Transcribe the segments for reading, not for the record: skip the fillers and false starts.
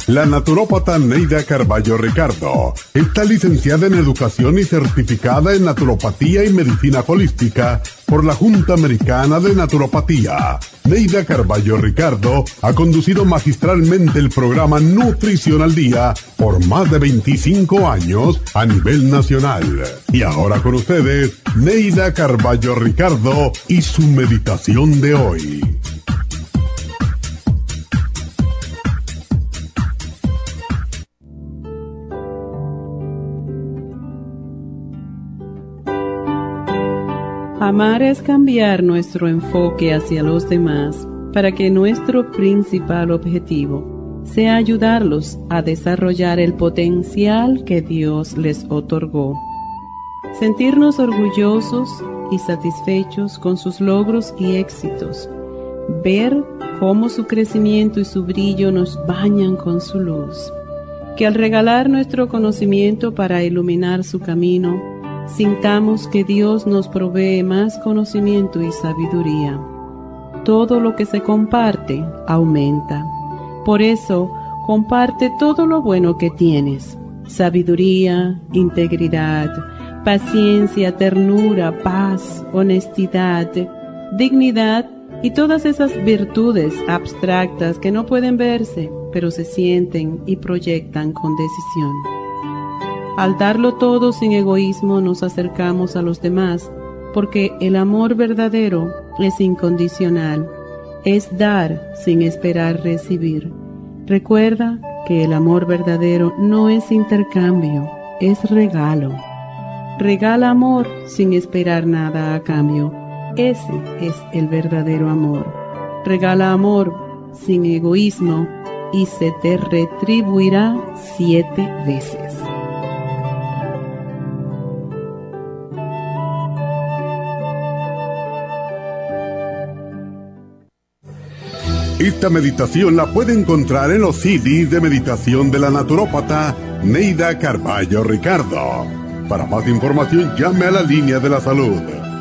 La naturópata Neida Carballo Ricardo está licenciada en Educación y certificada en Naturopatía y Medicina Holística por la Junta Americana de Naturopatía. Neida Carballo Ricardo ha conducido magistralmente el programa Nutrición al Día por más de 25 años a nivel nacional. Y ahora con ustedes, Neida Carballo Ricardo y su meditación de hoy. Amar es cambiar nuestro enfoque hacia los demás para que nuestro principal objetivo sea ayudarlos a desarrollar el potencial que Dios les otorgó. Sentirnos orgullosos y satisfechos con sus logros y éxitos. Ver cómo su crecimiento y su brillo nos bañan con su luz. Que al regalar nuestro conocimiento para iluminar su camino, sintamos que Dios nos provee más conocimiento y sabiduría. Todo lo que se comparte aumenta. Por eso, comparte todo lo bueno que tienes. Sabiduría, integridad, paciencia, ternura, paz, honestidad, dignidad y todas esas virtudes abstractas que no pueden verse, pero se sienten y proyectan con decisión. Al darlo todo sin egoísmo nos acercamos a los demás, porque el amor verdadero es incondicional, es dar sin esperar recibir. Recuerda que el amor verdadero no es intercambio, es regalo. Regala amor sin esperar nada a cambio, ese es el verdadero amor. Regala amor sin egoísmo y se te retribuirá 7 veces. Esta meditación la puede encontrar en los CDs de meditación de la naturópata Neida Carballo Ricardo. Para más información, llame a la línea de la salud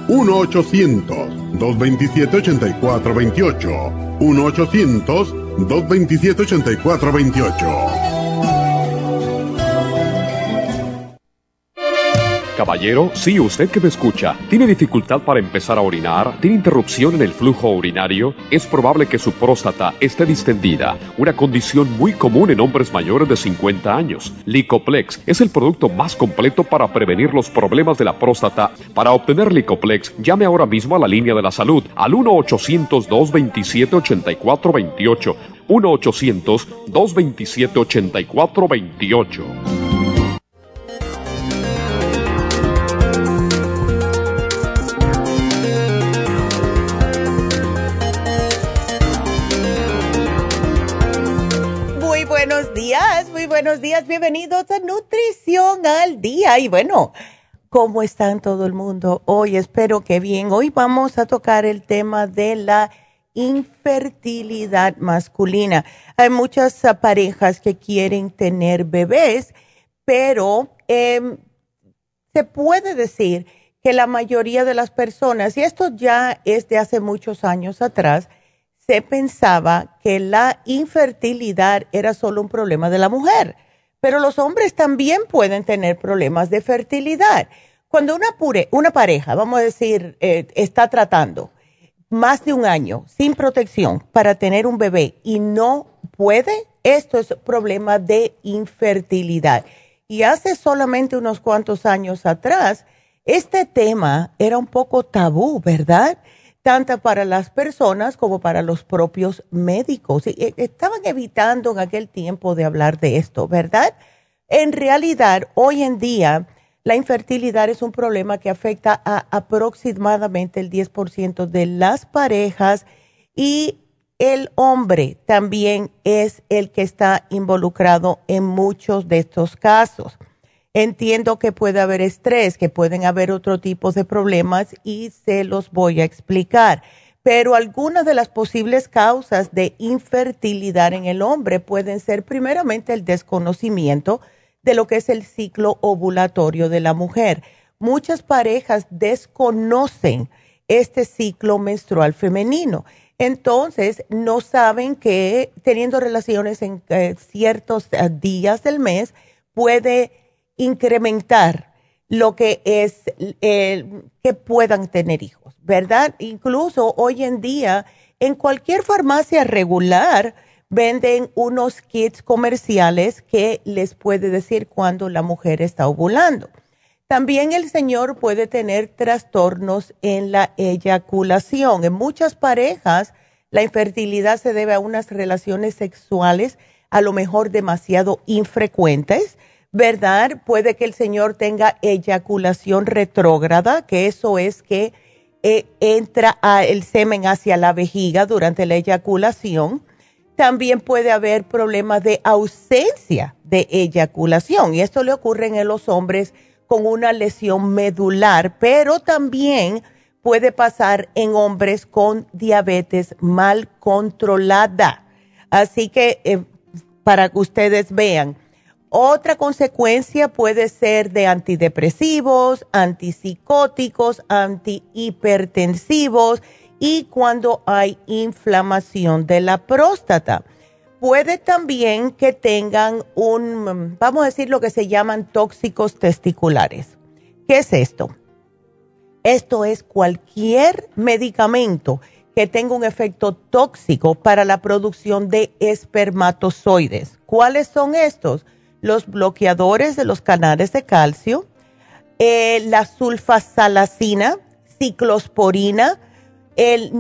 1-800-227-8428. 1-800-227-8428. Caballero, sí, usted que me escucha, ¿tiene dificultad para empezar a orinar? ¿Tiene interrupción en el flujo urinario? Es probable que su próstata esté distendida, una condición muy común en hombres mayores de 50 años. Licoplex es el producto más completo para prevenir los problemas de la próstata. Para obtener Licoplex, llame ahora mismo a la línea de la salud al 1-800-227-8428. 1-800-227-8428. Muy buenos días, bienvenidos a Nutrición al Día. Y bueno, ¿cómo están todo el mundo hoy? Espero que bien. Hoy vamos a tocar el tema de la infertilidad masculina. Hay muchas parejas que quieren tener bebés, pero se puede decir que la mayoría de las personas, y esto ya es de hace muchos años atrás, se pensaba que la infertilidad era solo un problema de la mujer, pero los hombres también pueden tener problemas de fertilidad. Cuando una pareja, vamos a decir, está tratando más de un año sin protección para tener un bebé y no puede, esto es problema de infertilidad. Y hace solamente unos cuantos años atrás, este tema era un poco tabú, ¿verdad? Tanto para las personas como para los propios médicos. Estaban evitando en aquel tiempo de hablar de esto, ¿verdad? En realidad, hoy en día, la infertilidad es un problema que afecta a aproximadamente el 10% de las parejas y el hombre también es el que está involucrado en muchos de estos casos. Entiendo que puede haber estrés, que pueden haber otro tipo de problemas y se los voy a explicar. Pero algunas de las posibles causas de infertilidad en el hombre pueden ser primeramente el desconocimiento de lo que es el ciclo ovulatorio de la mujer. Muchas parejas desconocen este ciclo menstrual femenino. Entonces, no saben que teniendo relaciones en ciertos días del mes puede incrementar lo que es que puedan tener hijos, ¿verdad? Incluso hoy en día, en cualquier farmacia regular, venden unos kits comerciales que les puede decir cuándo la mujer está ovulando. También el señor puede tener trastornos en la eyaculación. En muchas parejas, la infertilidad se debe a unas relaciones sexuales a lo mejor demasiado infrecuentes, ¿verdad? Puede que el señor tenga eyaculación retrógrada, que eso es que entra el semen hacia la vejiga durante la eyaculación. También puede haber problemas de ausencia de eyaculación y esto le ocurre en los hombres con una lesión medular, pero también puede pasar en hombres con diabetes mal controlada. Así que para que ustedes vean, otra consecuencia puede ser de antidepresivos, antipsicóticos, antihipertensivos y cuando hay inflamación de la próstata. Puede también que tengan vamos a decir lo que se llaman tóxicos testiculares. ¿Qué es esto? Esto es cualquier medicamento que tenga un efecto tóxico para la producción de espermatozoides. ¿Cuáles son estos? Los bloqueadores de los canales de calcio, la sulfasalazina, ciclosporina, el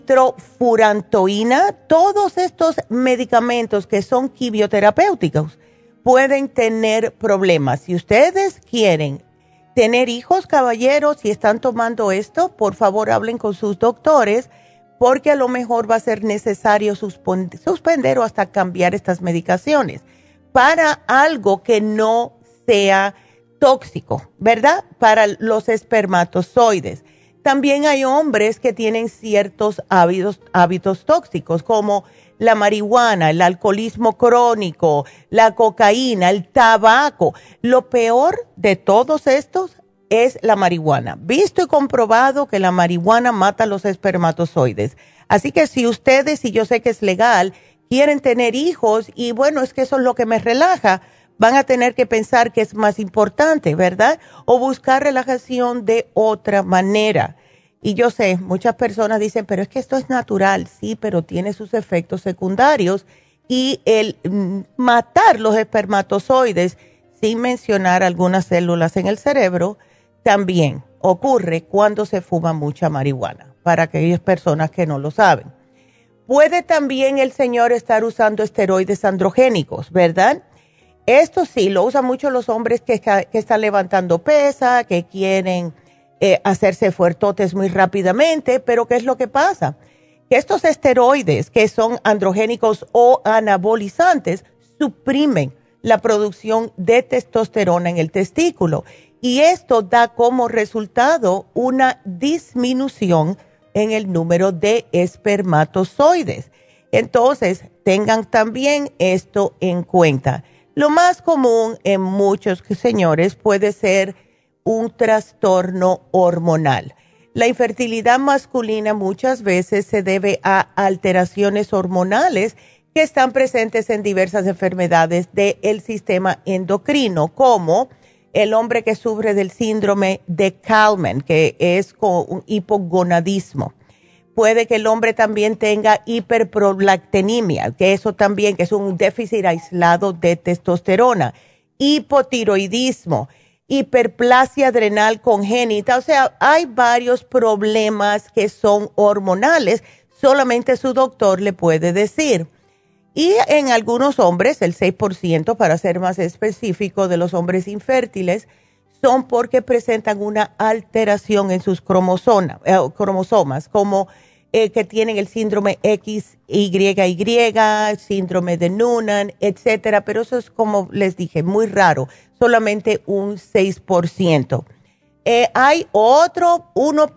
nitrofurantoína, todos estos medicamentos que son quimioterapéuticos pueden tener problemas. Si ustedes quieren tener hijos, caballeros, si están tomando esto, por favor hablen con sus doctores porque a lo mejor va a ser necesario suspender o hasta cambiar estas medicaciones para algo que no sea tóxico, ¿verdad? Para los espermatozoides. También hay hombres que tienen ciertos hábitos tóxicos como la marihuana, el alcoholismo crónico, la cocaína, el tabaco. Lo peor de todos estos es la marihuana. Visto y comprobado que la marihuana mata los espermatozoides. Así que si ustedes, y yo sé que es legal, quieren tener hijos y bueno, es que eso es lo que me relaja, van a tener que pensar que es más importante, ¿verdad? O buscar relajación de otra manera. Y yo sé, muchas personas dicen, pero es que esto es natural, sí, pero tiene sus efectos secundarios y el matar los espermatozoides sin mencionar algunas células en el cerebro también ocurre cuando se fuma mucha marihuana, para aquellas personas que no lo saben. Puede también el señor estar usando esteroides androgénicos, ¿verdad? Esto sí, lo usan mucho los hombres que están levantando pesa, que quieren hacerse fuertotes muy rápidamente, pero ¿qué es lo que pasa? Que estos esteroides, que son androgénicos o anabolizantes, suprimen la producción de testosterona en el testículo y esto da como resultado una disminución en el número de espermatozoides. Entonces, tengan también esto en cuenta. Lo más común en muchos señores puede ser un trastorno hormonal. La infertilidad masculina muchas veces se debe a alteraciones hormonales que están presentes en diversas enfermedades del sistema endocrino, como el hombre que sufre del síndrome de Kallmann, que es con un hipogonadismo. Puede que el hombre también tenga hiperprolactinemia, que eso también que es un déficit aislado de testosterona, hipotiroidismo, hiperplasia adrenal congénita, o sea, hay varios problemas que son hormonales, solamente su doctor le puede decir. Y en algunos hombres, el 6%, para ser más específico, de los hombres infértiles, son porque presentan una alteración en sus cromosomas, como que tienen el síndrome XYY, síndrome de Noonan, etcétera, pero eso es, como les dije, muy raro, solamente un 6%. Hay otro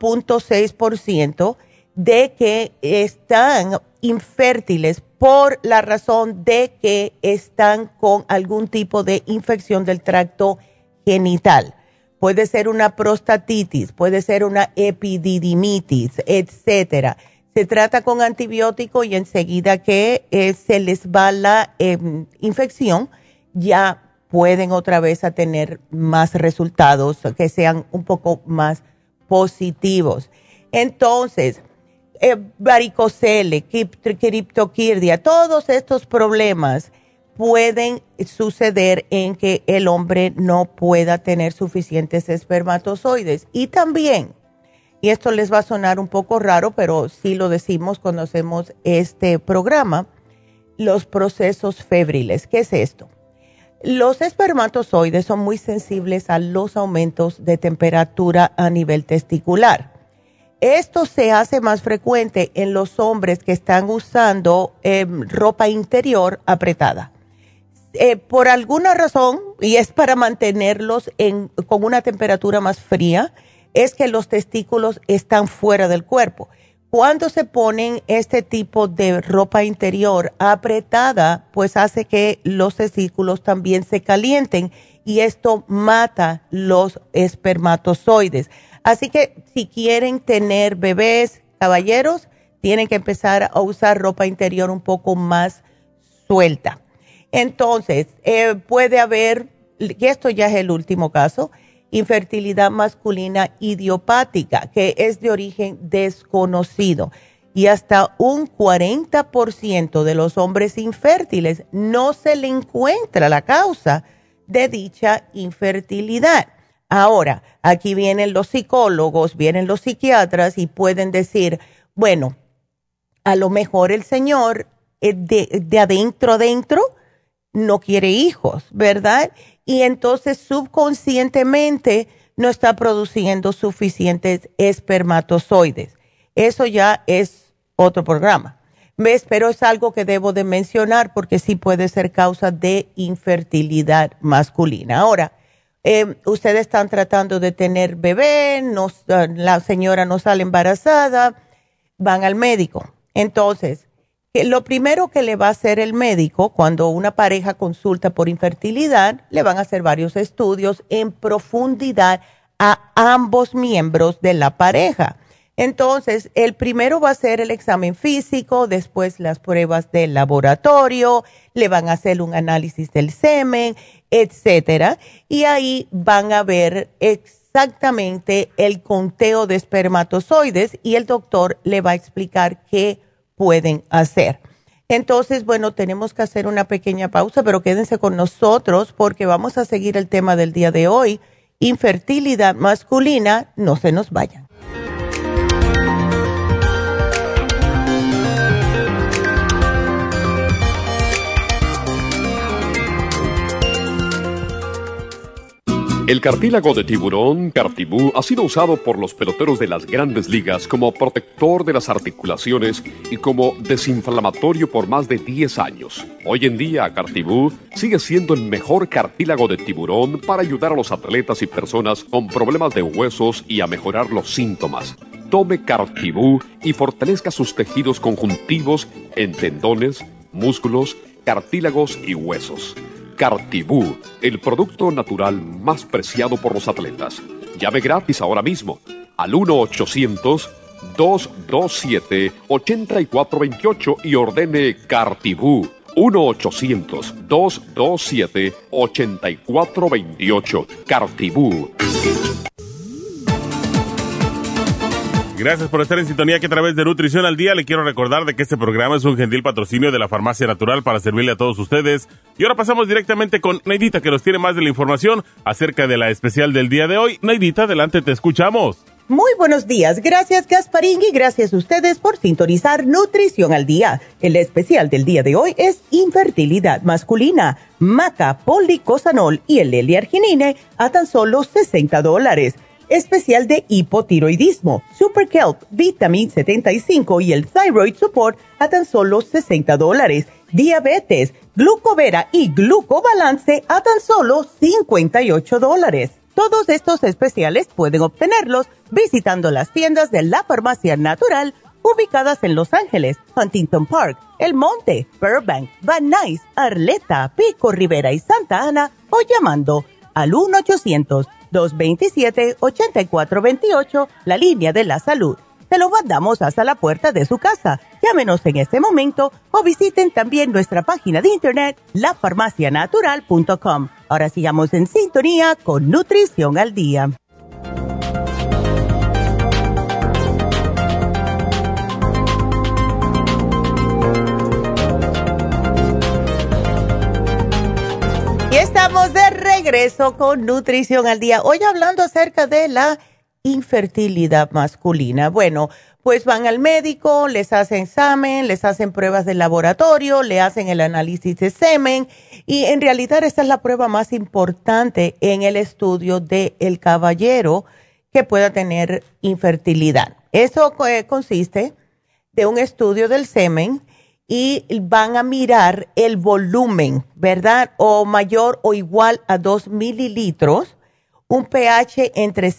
1.6% de que están infértiles por la razón de que están con algún tipo de infección del tracto genital. puede ser una prostatitis, puede ser una epididimitis, etcétera. Se trata con antibiótico y enseguida que se les va la infección, ya pueden otra vez a tener más resultados que sean un poco más positivos. Entonces, varicocele, criptoquirdia, todos estos problemas pueden suceder en que el hombre no pueda tener suficientes espermatozoides. Y también, y esto les va a sonar un poco raro, pero sí lo decimos cuando hacemos este programa, los procesos febriles. ¿Qué es esto? Los espermatozoides son muy sensibles a los aumentos de temperatura a nivel testicular. Esto se hace más frecuente en los hombres que están usando ropa interior apretada. Por alguna razón, y es para mantenerlos con una temperatura más fría, es que los testículos están fuera del cuerpo. Cuando se ponen este tipo de ropa interior apretada, pues hace que los testículos también se calienten y esto mata los espermatozoides. Así que si quieren tener bebés, caballeros, tienen que empezar a usar ropa interior un poco más suelta. Entonces, puede haber, y esto ya es el último caso, infertilidad masculina idiopática, que es de origen desconocido. Y hasta un 40% de los hombres infértiles no se le encuentra la causa de dicha infertilidad. Ahora, aquí vienen los psicólogos, vienen los psiquiatras y pueden decir, bueno, a lo mejor el señor de adentro no quiere hijos, ¿verdad? Y entonces subconscientemente no está produciendo suficientes espermatozoides. Eso ya es otro programa, ¿ves? Pero es algo que debo de mencionar porque sí puede ser causa de infertilidad masculina. Ahora, ustedes están tratando de tener bebé, la señora no sale embarazada, van al médico. Entonces, lo primero que le va a hacer el médico cuando una pareja consulta por infertilidad, le van a hacer varios estudios en profundidad a ambos miembros de la pareja. Entonces, el primero va a ser el examen físico, después las pruebas del laboratorio, le van a hacer un análisis del semen, etcétera, y ahí van a ver exactamente el conteo de espermatozoides y el doctor le va a explicar qué pueden hacer. Entonces, bueno, tenemos que hacer una pequeña pausa, pero quédense con nosotros porque vamos a seguir el tema del día de hoy, infertilidad masculina. No se nos vayan. El cartílago de tiburón, Cartibú, ha sido usado por los peloteros de las grandes ligas como protector de las articulaciones y como desinflamatorio por más de 10 años. Hoy en día, Cartibú sigue siendo el mejor cartílago de tiburón para ayudar a los atletas y personas con problemas de huesos y a mejorar los síntomas. Tome Cartibú y fortalezca sus tejidos conjuntivos en tendones, músculos, cartílagos y huesos. Cartibú, el producto natural más preciado por los atletas. Llame gratis ahora mismo al 1-800-227-8428 y ordene Cartibú. 1-800-227-8428. Cartibú. Gracias por estar en sintonía que a través de Nutrición al Día le quiero recordar de que este programa es un gentil patrocinio de la Farmacia Natural para servirle a todos ustedes. Y ahora pasamos directamente con Neidita que nos tiene más de la información acerca de la especial del día de hoy. Neidita, adelante, te escuchamos. Muy buenos días, gracias Gasparín y gracias a ustedes por sintonizar Nutrición al Día. El especial del día de hoy es infertilidad masculina, Maca, Policosanol y el L-arginine a tan solo $60. Especial de hipotiroidismo, Super Kelp, Vitamin 75 y el Thyroid Support a tan solo $60. Diabetes, Glucovera y Glucobalance a tan solo $58. Todos estos especiales pueden obtenerlos visitando las tiendas de la Farmacia Natural ubicadas en Los Ángeles, Huntington Park, El Monte, Burbank, Van Nuys, Arleta, Pico Rivera y Santa Ana o llamando al 1-800-227-8428, la línea de la salud. Se lo mandamos hasta la puerta de su casa. Llámenos en este momento o visiten también nuestra página de internet, lafarmacianatural.com. Ahora sigamos en sintonía con Nutrición al Día. Y estamos de regreso con Nutrición al Día. Hoy hablando acerca de la infertilidad masculina. Bueno, pues van al médico, les hacen examen, les hacen pruebas de laboratorio, le hacen el análisis de semen y en realidad esta es la prueba más importante en el estudio del caballero que pueda tener infertilidad. Eso consiste de un estudio del semen y van a mirar el volumen, ¿verdad? O mayor o igual a 2 mililitros, un pH entre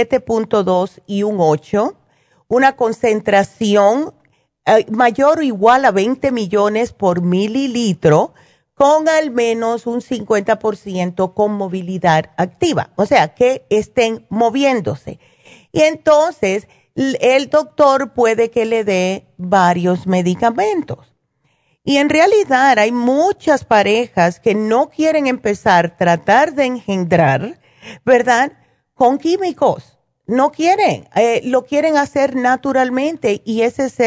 7.2 y un 8, una concentración mayor o igual a 20 millones por mililitro, con al menos un 50% con movilidad activa, o sea, que estén moviéndose. Y entonces, el doctor puede que le dé varios medicamentos. Y en realidad hay muchas parejas que no quieren empezar a tratar de engendrar, ¿verdad? Con químicos. No quieren, lo quieren hacer naturalmente y esa es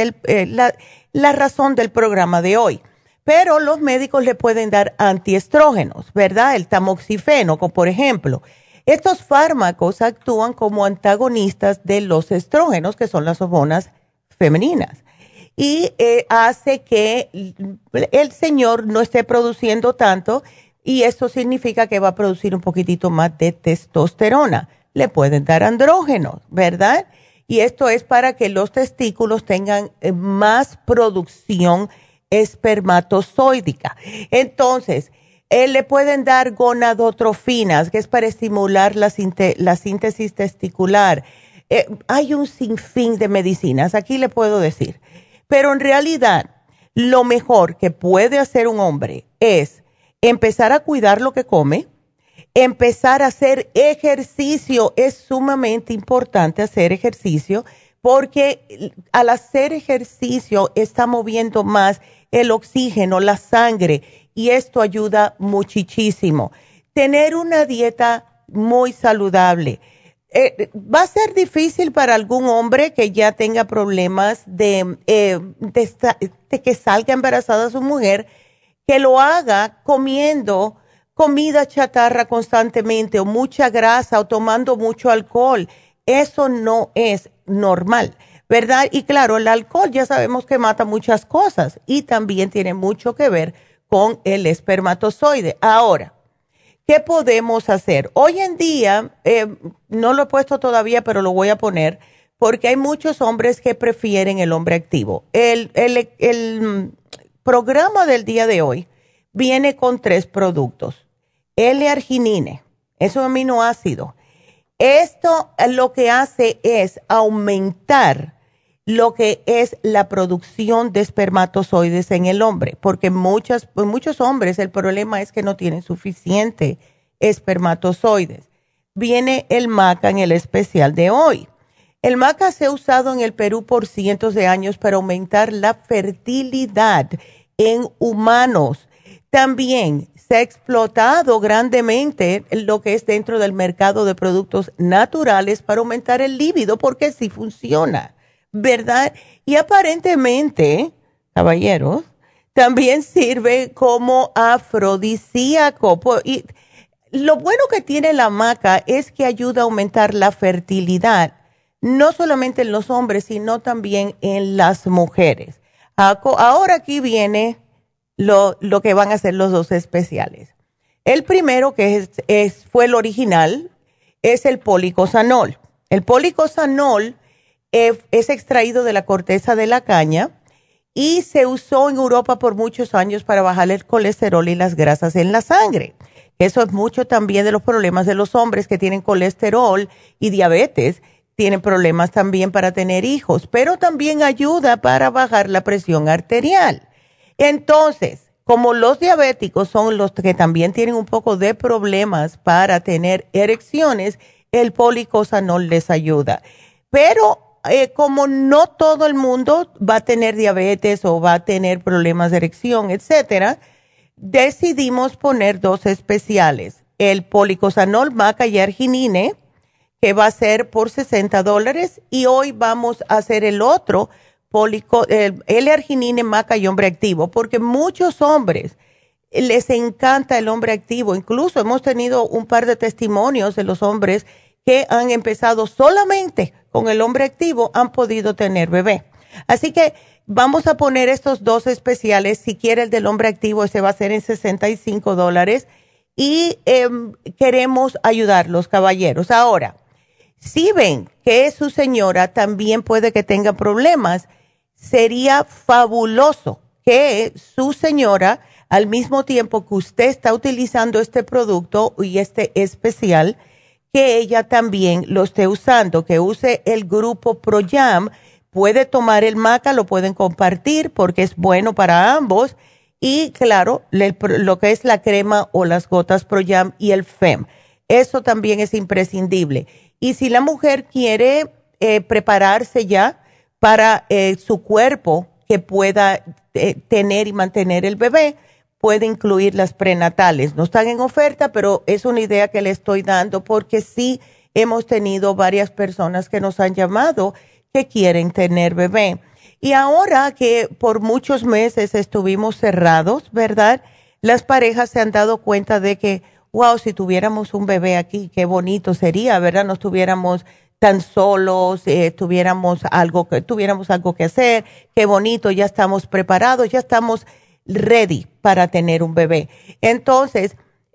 la razón del programa de hoy. Pero los médicos le pueden dar antiestrógenos, ¿verdad? El tamoxifeno, por ejemplo. Estos fármacos actúan como antagonistas de los estrógenos, que son las hormonas femeninas. Y hace que el señor no esté produciendo tanto y esto significa que va a producir un poquitito más de testosterona. Le pueden dar andrógenos, ¿verdad? Y esto es para que los testículos tengan más producción espermatozoídica. Entonces, le pueden dar gonadotrofinas, que es para estimular la síntesis testicular. Hay un sinfín de medicinas, aquí le puedo decir. Pero en realidad, lo mejor que puede hacer un hombre es empezar a cuidar lo que come, empezar a hacer ejercicio. Es sumamente importante hacer ejercicio porque al hacer ejercicio está moviendo más el oxígeno, la sangre, y esto ayuda muchísimo. Tener una dieta muy saludable. Va a ser difícil para algún hombre que ya tenga problemas de que salga embarazada su mujer, que lo haga comiendo comida chatarra constantemente o mucha grasa o tomando mucho alcohol. Eso no es normal, ¿verdad? Y claro, el alcohol ya sabemos que mata muchas cosas y también tiene mucho que ver con el espermatozoide. Ahora, ¿qué podemos hacer? Hoy en día, no lo he puesto todavía, pero lo voy a poner, porque hay muchos hombres que prefieren el hombre activo. El programa del día de hoy viene con 3 productos. L-arginine, es un aminoácido. Esto lo que hace es aumentar lo que es la producción de espermatozoides en el hombre, porque muchos hombres el problema es que no tienen suficiente espermatozoides. Viene el maca en el especial de hoy. El maca se ha usado en el Perú por cientos de años para aumentar la fertilidad en humanos. También se ha explotado grandemente lo que es dentro del mercado de productos naturales para aumentar el líbido, porque sí funciona, ¿verdad? Y aparentemente, caballeros, también sirve como afrodisíaco. Y lo bueno que tiene la maca es que ayuda a aumentar la fertilidad, no solamente en los hombres, sino también en las mujeres. Ahora aquí viene lo que van a hacer los 2 especiales. El primero, que fue el original, es el policosanol. El policosanol es extraído de la corteza de la caña y se usó en Europa por muchos años para bajar el colesterol y las grasas en la sangre. Eso es mucho también de los problemas de los hombres que tienen colesterol y diabetes. Tienen problemas también para tener hijos, pero también ayuda para bajar la presión arterial. Entonces, como los diabéticos son los que también tienen un poco de problemas para tener erecciones, el policosanol les ayuda. Pero como no todo el mundo va a tener diabetes o va a tener problemas de erección, etcétera, decidimos poner 2 especiales. El policosanol, maca y arginine, que va a ser por $60, y hoy vamos a hacer el otro, L-arginine, maca y hombre activo, porque muchos hombres les encanta el hombre activo. Incluso hemos tenido un par de testimonios de los hombres que han empezado solamente con el hombre activo, han podido tener bebé. Así que vamos a poner estos 2 especiales. Si quiere el del hombre activo, ese va a ser en $65. Y queremos ayudarlos, caballeros. Ahora, si ven que su señora también puede que tenga problemas, sería fabuloso que su señora, al mismo tiempo que usted está utilizando este producto y este especial, que ella también lo esté usando, que use el grupo ProYam. Puede tomar el maca, lo pueden compartir porque es bueno para ambos. Y claro, lo que es la crema o las gotas ProYam y el FEM. Eso también es imprescindible. Y si la mujer quiere prepararse ya para su cuerpo, que pueda tener y mantener el bebé, puede incluir las prenatales. No están en oferta, pero es una idea que le estoy dando porque sí hemos tenido varias personas que nos han llamado que quieren tener bebé. Y ahora que por muchos meses estuvimos cerrados, ¿verdad? Las parejas se han dado cuenta de que, wow, si tuviéramos un bebé aquí, qué bonito sería, ¿verdad? No estuviéramos tan solos, tuviéramos algo que hacer, qué bonito, ya estamos preparados, ya estamos ready para tener un bebé. Entonces,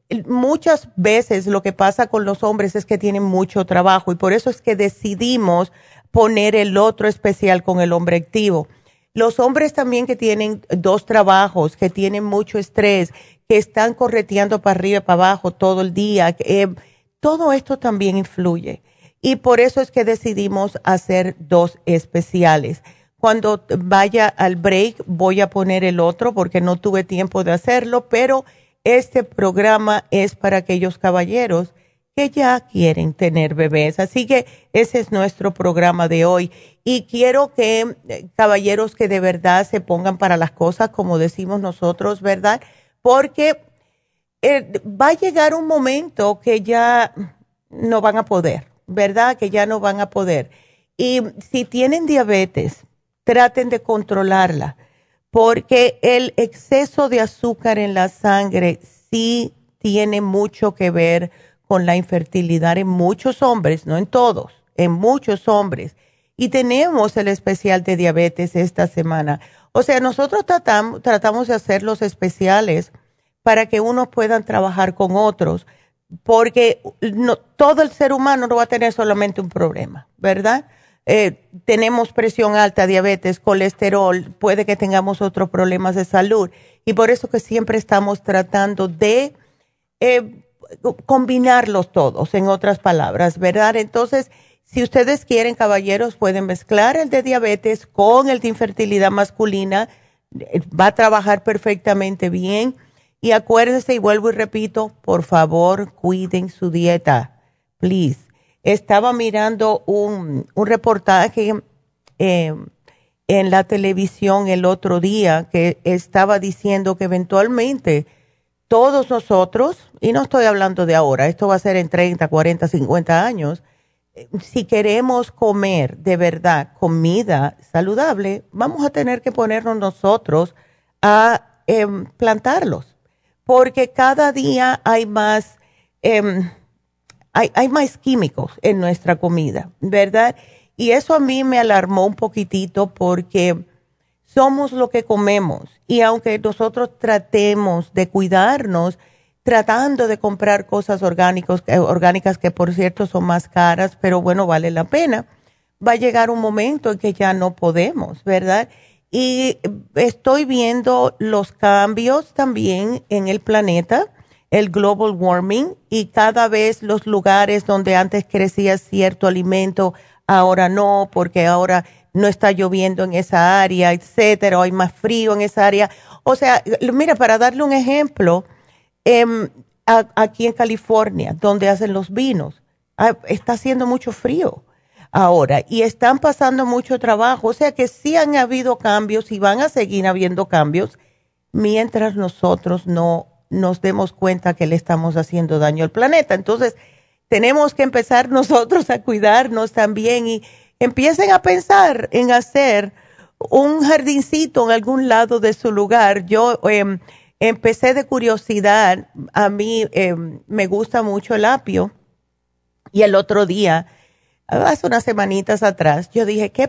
muchas veces lo que pasa con los hombres es que tienen mucho trabajo y por eso es que decidimos poner el otro especial con el hombre activo. Los hombres también que tienen 2 trabajos, que tienen mucho estrés, que están correteando para arriba y para abajo todo el día, todo esto también influye. Y por eso es que decidimos hacer 2 especiales. Cuando vaya al break voy a poner el otro porque no tuve tiempo de hacerlo, pero este programa es para aquellos caballeros que ya quieren tener bebés. Así que ese es nuestro programa de hoy. Y quiero que caballeros que de verdad se pongan para las cosas, como decimos nosotros, ¿verdad? Porque va a llegar un momento que ya no van a poder, ¿verdad? Que ya no van a poder. Y si tienen diabetes, traten de controlarla, porque el exceso de azúcar en la sangre sí tiene mucho que ver con la infertilidad en muchos hombres, no en todos, en muchos hombres. Y tenemos el especial de diabetes esta semana. O sea, nosotros tratamos de hacer los especiales para que unos puedan trabajar con otros, porque no, todo el ser humano no va a tener solamente un problema, ¿verdad? Tenemos presión alta, diabetes, colesterol, puede que tengamos otros problemas de salud y por eso que siempre estamos tratando de combinarlos todos, en otras palabras, ¿verdad? Entonces, si ustedes quieren, caballeros, pueden mezclar el de diabetes con el de infertilidad masculina, va a trabajar perfectamente bien. Y acuérdense, y vuelvo y repito, por favor, cuiden su dieta, please. Estaba mirando un reportaje en la televisión el otro día que estaba diciendo que eventualmente todos nosotros, y no estoy hablando de ahora, esto va a ser en 30, 40, 50 años, si queremos comer de verdad comida saludable, vamos a tener que ponernos nosotros a plantarlos. Porque cada día hay más, hay más químicos en nuestra comida, ¿verdad? Y eso a mí me alarmó un poquitito porque somos lo que comemos. Y aunque nosotros tratemos de cuidarnos, tratando de comprar cosas orgánicas que por cierto son más caras, pero bueno, vale la pena, va a llegar un momento en que ya no podemos, ¿verdad? Y estoy viendo los cambios también en el planeta, el global warming, y cada vez los lugares donde antes crecía cierto alimento, ahora no, porque ahora no está lloviendo en esa área, etcétera, o hay más frío en esa área. O sea, mira, para darle un ejemplo, aquí en California, donde hacen los vinos, está haciendo mucho frío ahora y están pasando mucho trabajo, o sea que sí han habido cambios y van a seguir habiendo cambios mientras nosotros no nos demos cuenta que le estamos haciendo daño al planeta. Entonces, tenemos que empezar nosotros a cuidarnos también y empiecen a pensar en hacer un jardincito en algún lado de su lugar. Yo empecé de curiosidad, a mí me gusta mucho el apio y el otro día, hace unas semanitas atrás, yo dije, ¿qué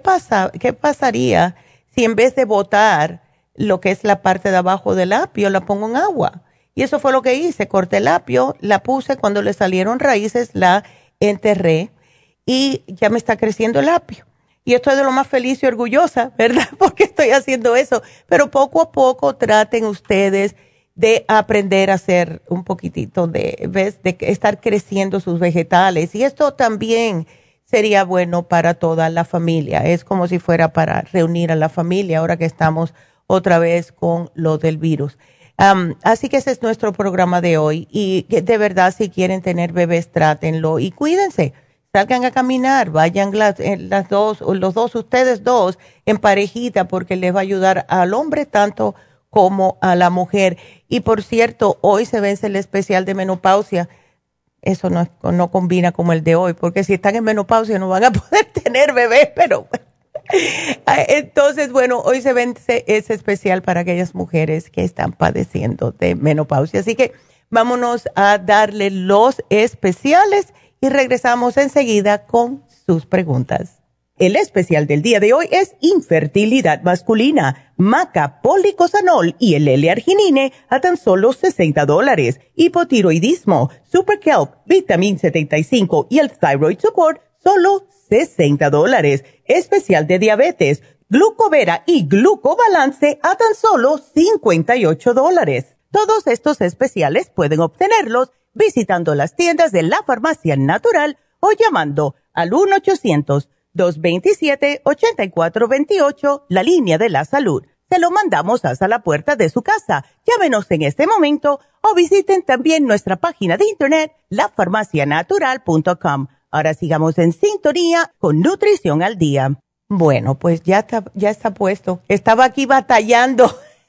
pasaría si en vez de botar lo que es la parte de abajo del apio, la pongo en agua? Y eso fue lo que hice, corté el apio, la puse, cuando le salieron raíces, la enterré y ya me está creciendo el apio. Y estoy de lo más feliz y orgullosa, ¿verdad? Porque estoy haciendo eso. Pero poco a poco traten ustedes de aprender a hacer un poquitito de estar creciendo sus vegetales. Y esto también sería bueno para toda la familia. Es como si fuera para reunir a la familia ahora que estamos otra vez con lo del virus. Así que ese es nuestro programa de hoy. Y que de verdad, si quieren tener bebés, trátenlo y cuídense. Salgan a caminar, vayan las dos, o los dos, ustedes dos, en parejita, porque les va a ayudar al hombre tanto como a la mujer. Y por cierto, hoy se vence el especial de menopausia. Eso no combina como el de hoy, porque si están en menopausia no van a poder tener bebés, pero entonces, bueno, hoy se vence ese especial para aquellas mujeres que están padeciendo de menopausia. Así que vámonos a darle los especiales y regresamos enseguida con sus preguntas. El especial del día de hoy es infertilidad masculina, Maca, Policosanol y el L-arginine a tan solo $60. Hipotiroidismo, Super Kelp, Vitamin 75 y el Thyroid Support, solo $60. Especial de diabetes, Glucovera y Glucobalance a tan solo $58. Todos estos especiales pueden obtenerlos visitando las tiendas de la Farmacia Natural o llamando al 1-800-227-8428, la línea de la salud. Se lo mandamos hasta la puerta de su casa. Llámenos en este momento o visiten también nuestra página de internet, lafarmacianatural.com. Ahora sigamos en sintonía con Nutrición al Día. Bueno, pues ya está puesto. Estaba aquí batallando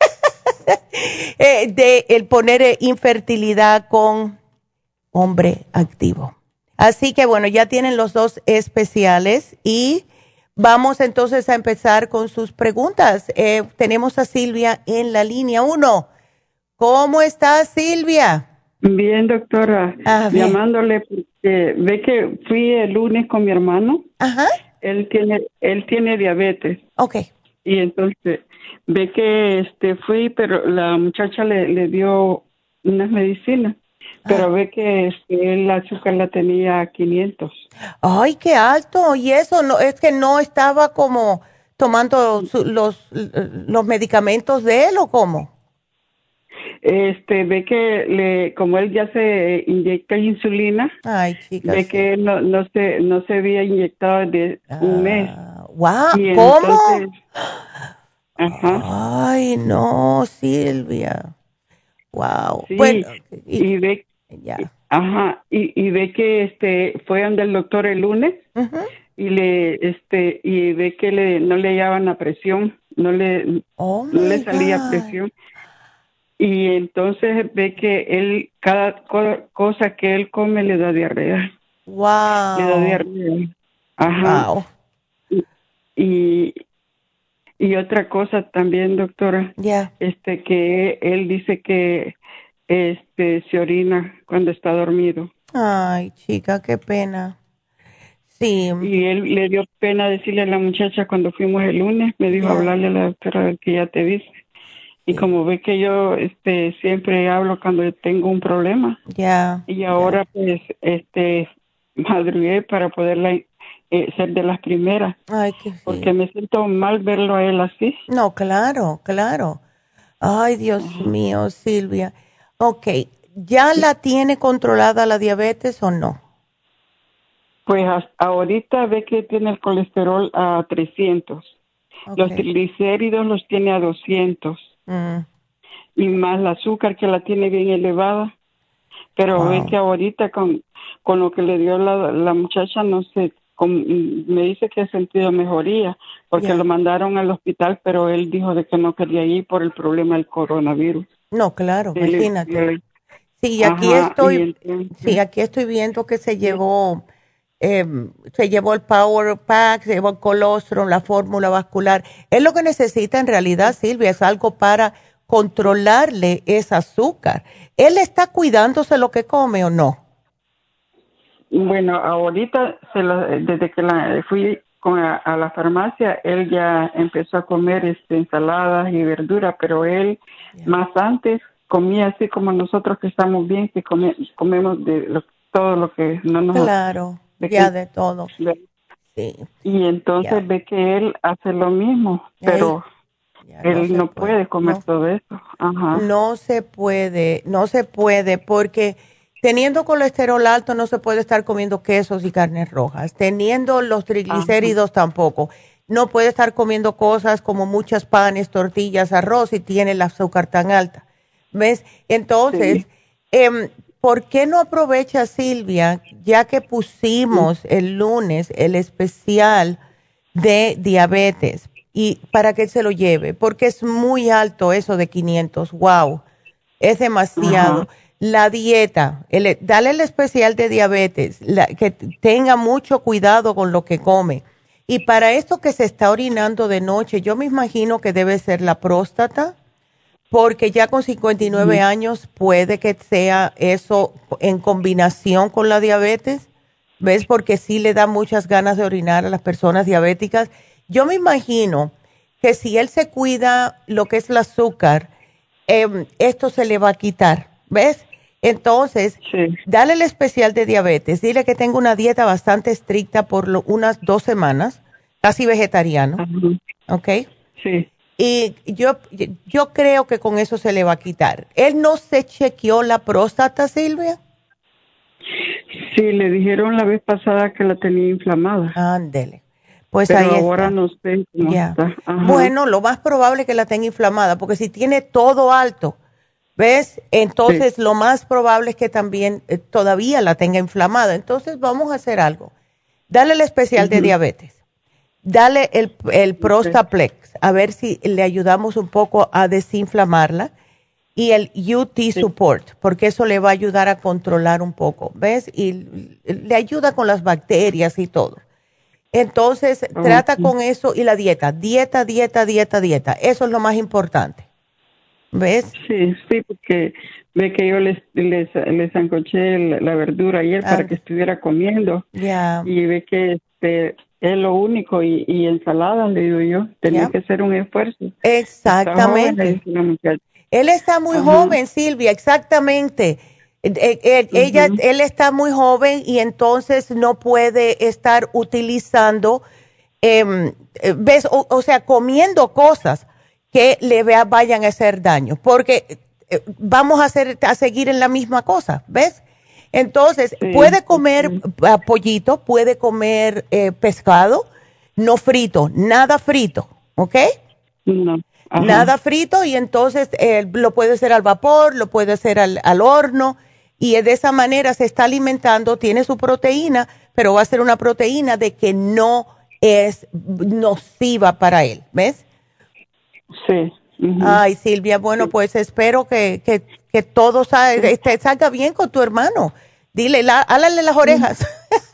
de el poner infertilidad con hombre activo. Así que bueno, ya tienen los dos especiales y vamos entonces a empezar con sus preguntas. Tenemos a Silvia en la línea 1. ¿Cómo está, Silvia? Bien, doctora. Bien. Llamándole porque ve que fui el lunes con mi hermano. Ajá. Él tiene diabetes. Okay. Y entonces ve que fui, pero la muchacha le dio unas medicinas. Pero ve que el azúcar la tenía a 500. Ay, qué alto. Y eso no es que no estaba como tomando los medicamentos de él, ¿o cómo? Ve que como él ya se inyecta insulina. Ay, chicas. Ve que no se había inyectado desde un mes. Wow, Y ¿cómo? Entonces, ajá. Ay, no, Silvia. Wow. Sí, Bueno, y ve ya. Ajá, y ve que fue donde el doctor el lunes. Uh-huh. Y y ve que no le hallaban la presión, no le salía presión. Y entonces ve que él, cada cosa que él come le da diarrea. Wow. Le da diarrea. Ajá. Wow. Y otra cosa también, doctora. Ya. Que él dice que se orina cuando está dormido. Ay, chica, qué pena. Sí. Y él le dio pena decirle a la muchacha cuando fuimos el lunes, me dijo hablarle a la doctora que ya te dice. Y como ve que yo siempre hablo cuando tengo un problema. Ya. Y ahora pues madrugué para poderla ser de las primeras. Ay, qué sí. Porque me siento mal verlo a él así. No, claro, claro. Ay, Dios mío, Silvia. Ok, ¿ya la tiene controlada la diabetes o no? Pues ahorita ve que tiene el colesterol a 300. Okay. Los triglicéridos los tiene a 200. Y más el azúcar que la tiene bien elevada. Pero ve que ahorita con lo que le dio la muchacha, no sé, me dice que ha sentido mejoría, porque lo mandaron al hospital, pero él dijo de que no quería ir por el problema del coronavirus. No, claro, imagínate. Sí, aquí estoy, aquí estoy viendo que se llevó el Power Pack, se llevó el colostrum, la fórmula vascular. Es lo que necesita en realidad, Silvia, es algo para controlarle ese azúcar. ¿Él está cuidándose lo que come o no? Bueno, ahorita, desde que fui a la farmacia, él ya empezó a comer ensaladas y verduras, pero él más antes comía así como nosotros que estamos bien, que comemos todo lo que no nos... Claro, de todo. Sí. Y entonces ve que él hace lo mismo, pero él no puede comer todo eso. Ajá. No se puede porque teniendo colesterol alto no se puede estar comiendo quesos y carnes rojas. Teniendo los triglicéridos tampoco. No puede estar comiendo cosas como muchas panes, tortillas, arroz y tiene el azúcar tan alta. ¿Ves? Entonces, ¿por qué no aprovecha, Silvia, ya que pusimos el lunes el especial de diabetes y para que se lo lleve? Porque es muy alto eso de 500. ¡Wow! Es demasiado. Ajá. La dieta, dale el especial de diabetes, que tenga mucho cuidado con lo que come. Y para esto que se está orinando de noche, yo me imagino que debe ser la próstata, porque ya con 59 años puede que sea eso en combinación con la diabetes, ¿ves? Porque sí le da muchas ganas de orinar a las personas diabéticas. Yo me imagino que si él se cuida lo que es el azúcar, esto se le va a quitar, ¿ves? Entonces, dale el especial de diabetes, dile que tenga una dieta bastante estricta por unas 2 semanas, casi vegetariano, ¿ok? Sí. Y yo creo que con eso se le va a quitar. ¿Él no se chequeó la próstata, Silvia? Sí, le dijeron la vez pasada que la tenía inflamada. Ándele. Pues pero ahí está. Ahora no sé cómo está. Ajá. Bueno, lo más probable es que la tenga inflamada, porque si tiene todo alto, ¿ves? Entonces lo más probable es que también todavía la tenga inflamada. Entonces vamos a hacer algo. Dale el especial de diabetes. Dale el Prostaplex, a ver si le ayudamos un poco a desinflamarla. Y el UT Support, porque eso le va a ayudar a controlar un poco, ¿ves? Y le ayuda con las bacterias y todo. Entonces, trata con eso y la dieta. Dieta. Eso es lo más importante. ¿Ves? Sí, porque ve que yo les sancoché la verdura ayer para que estuviera comiendo. Y ve que es lo único y ensalada, le digo yo. Tenía que hacer un esfuerzo. Exactamente. Él está muy joven, Silvia, exactamente. Él está muy joven y entonces no puede estar utilizando, ¿ves? O sea, comiendo cosas que le vayan a hacer daño, porque vamos a seguir en la misma cosa, ¿ves? Entonces, puede comer pollito, puede comer pescado, no frito, nada frito, ¿ok? No. Nada frito, y entonces lo puede hacer al vapor, lo puede hacer al horno, y de esa manera se está alimentando, tiene su proteína, pero va a ser una proteína de que no es nociva para él, ¿ves? Sí. Ay, Silvia, bueno, pues espero que todo salga bien con tu hermano. Dile, álale las orejas.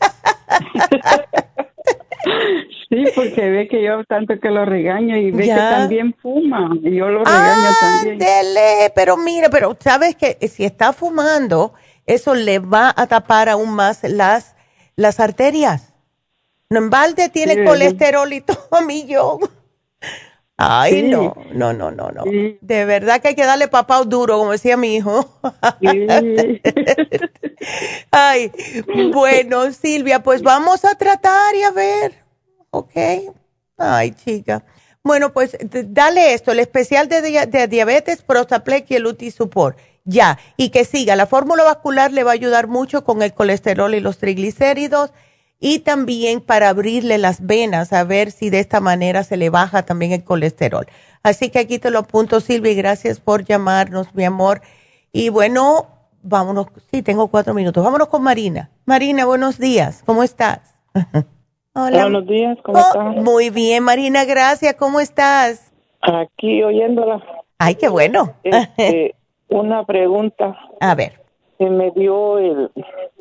Sí, porque ve que yo tanto que lo regaño y ve que también fuma y yo lo regaño también. Dele, pero mira, sabes que si está fumando, eso le va a tapar aún más las arterias. No en balde tiene colesterol y todo, millón. Ay, no. Sí. De verdad que hay que darle papá duro, como decía mi hijo. Sí. Ay, bueno, Silvia, pues vamos a tratar y a ver, ¿ok? Ay, chica. Bueno, pues dale esto, el especial de diabetes, Prostaplex y el UT Support. Ya, y que siga. La fórmula vascular le va a ayudar mucho con el colesterol y los triglicéridos, y también para abrirle las venas, a ver si de esta manera se le baja también el colesterol. Así que aquí te lo apunto, Silvia, y gracias por llamarnos, mi amor. Y bueno, vámonos, sí, tengo 4 minutos. Vámonos con Marina. Marina, buenos días. ¿Cómo estás? Hola. Buenos días, ¿cómo estás? Muy bien, Marina, gracias. ¿Cómo estás? Aquí oyéndola. Ay, qué bueno. Una pregunta. A ver. Se me dio el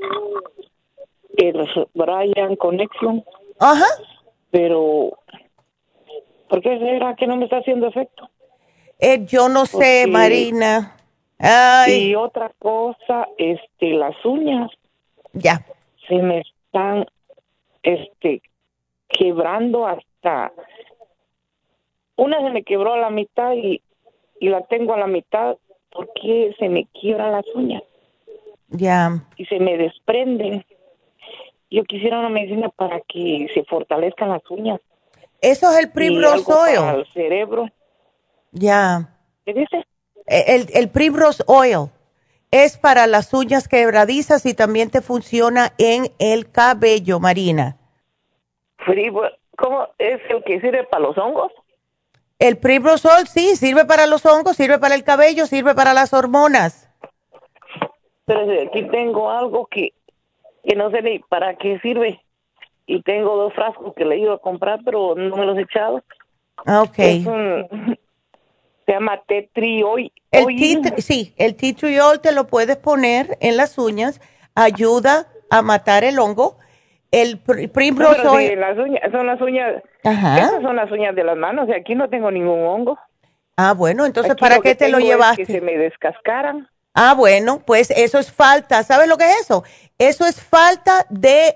Brian Connection. Ajá. Pero, ¿por qué será que no me está haciendo efecto? Yo no sé, Marina. Ay. Y otra cosa, las uñas. Ya. Se me están, quebrando hasta... Una se me quebró a la mitad y la tengo a la mitad porque se me quiebran las uñas. Ya. Y se me desprenden. Yo quisiera una medicina para que se fortalezcan las uñas. Eso es el Primrose Oil. Para el cerebro. Ya. ¿Qué dice? El Primrose Oil es para las uñas quebradizas y también te funciona en el cabello, Marina. ¿Cómo es el que sirve para los hongos? El Primrose Oil sí, sirve para los hongos, sirve para el cabello, sirve para las hormonas. Pero aquí tengo algo que no sé ni para qué sirve. Y tengo 2 frascos que le he ido a comprar, pero no me los he echado. Ok. Se llama Tea Tree Oil. Sí, el Tea Tree Oil te lo puedes poner en las uñas, ayuda a matar el hongo. El Primrose Oil. Sí, las uñas, son las uñas. Ajá. Esas son las uñas de las manos y aquí no tengo ningún hongo. Ah, bueno, entonces aquí ¿para qué te lo llevaste? Es que se me descascaran. Ah, bueno, pues eso es falta. ¿Sabes lo que es eso? Eso es falta de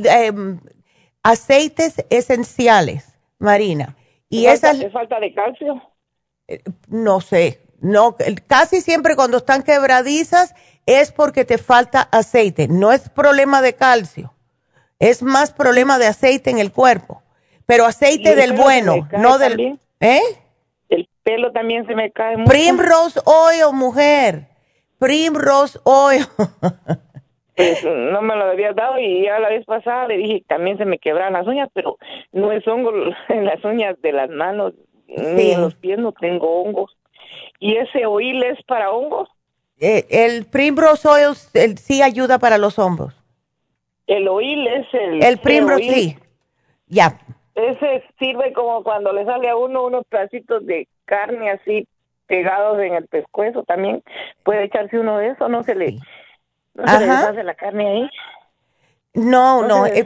aceites esenciales, Marina. Y ¿Es falta de calcio? No sé. No, casi siempre cuando están quebradizas es porque te falta aceite. No es problema de calcio. Es más problema de aceite en el cuerpo. Pero aceite del bueno, no del... También. El pelo también se me cae mucho. Primrose Oil, mujer. Primrose Oil. Pues no me lo había dado y ya la vez pasada le dije también se me quebraron las uñas, pero no es hongo en las uñas de las manos, ni en los pies no tengo hongos. ¿Y ese oil es para hongos? El Primrose Oil sí ayuda para los hongos. El oil es el Primrose, sí. Ya. Ese sirve como cuando le sale a uno unos pedacitos de carne así pegados en el pescuezo. También puede echarse uno de eso, no se le deshace la carne ahí. No.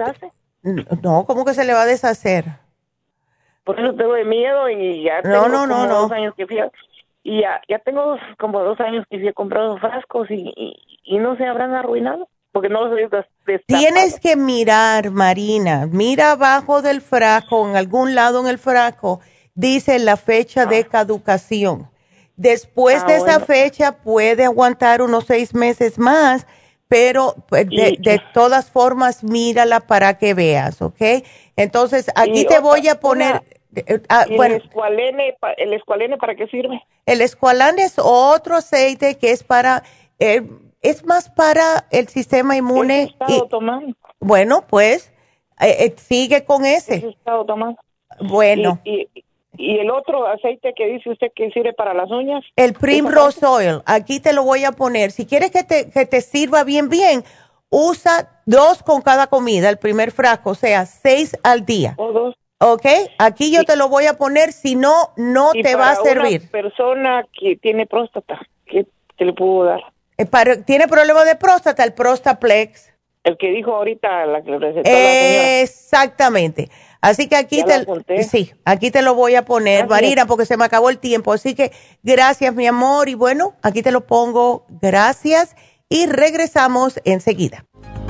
No, ¿cómo que se le va a deshacer? Por eso tengo de miedo y ya tengo como 2 años que fui y ya tengo como 2 años que fui a comprar 2 frascos y no se habrán arruinado. Porque no los he destapado. Tienes que mirar, Marina, mira abajo del frasco, en algún lado en el frasco, dice la fecha de caducación. Después de esa fecha puede aguantar unos 6 meses más, pero de todas formas mírala para que veas, ¿ok? Entonces, aquí te voy a poner... bueno, ¿el escualene para qué sirve? El escualane es otro aceite que es para... es más para el sistema inmune. ¿He estado tomando? Bueno, pues sigue con ese. ¿He estado tomando? Bueno. ¿Y el otro aceite que dice usted que sirve para las uñas? El Primrose Oil. Aquí te lo voy a poner. Si quieres que te sirva bien, usa 2 con cada comida, el primer frasco, o sea, 6 al día. ¿O 2? ¿Ok? Aquí yo te lo voy a poner, si no, no te va a servir. Una persona que tiene próstata, ¿qué te le puedo dar? ¿Tiene problema de próstata? El Prostaplex. El que dijo ahorita, la que le recetó la señora. Exactamente. Así que aquí aquí te lo voy a poner, Marina, porque se me acabó el tiempo. Así que gracias, mi amor. Y bueno, aquí te lo pongo. Gracias. Y regresamos enseguida.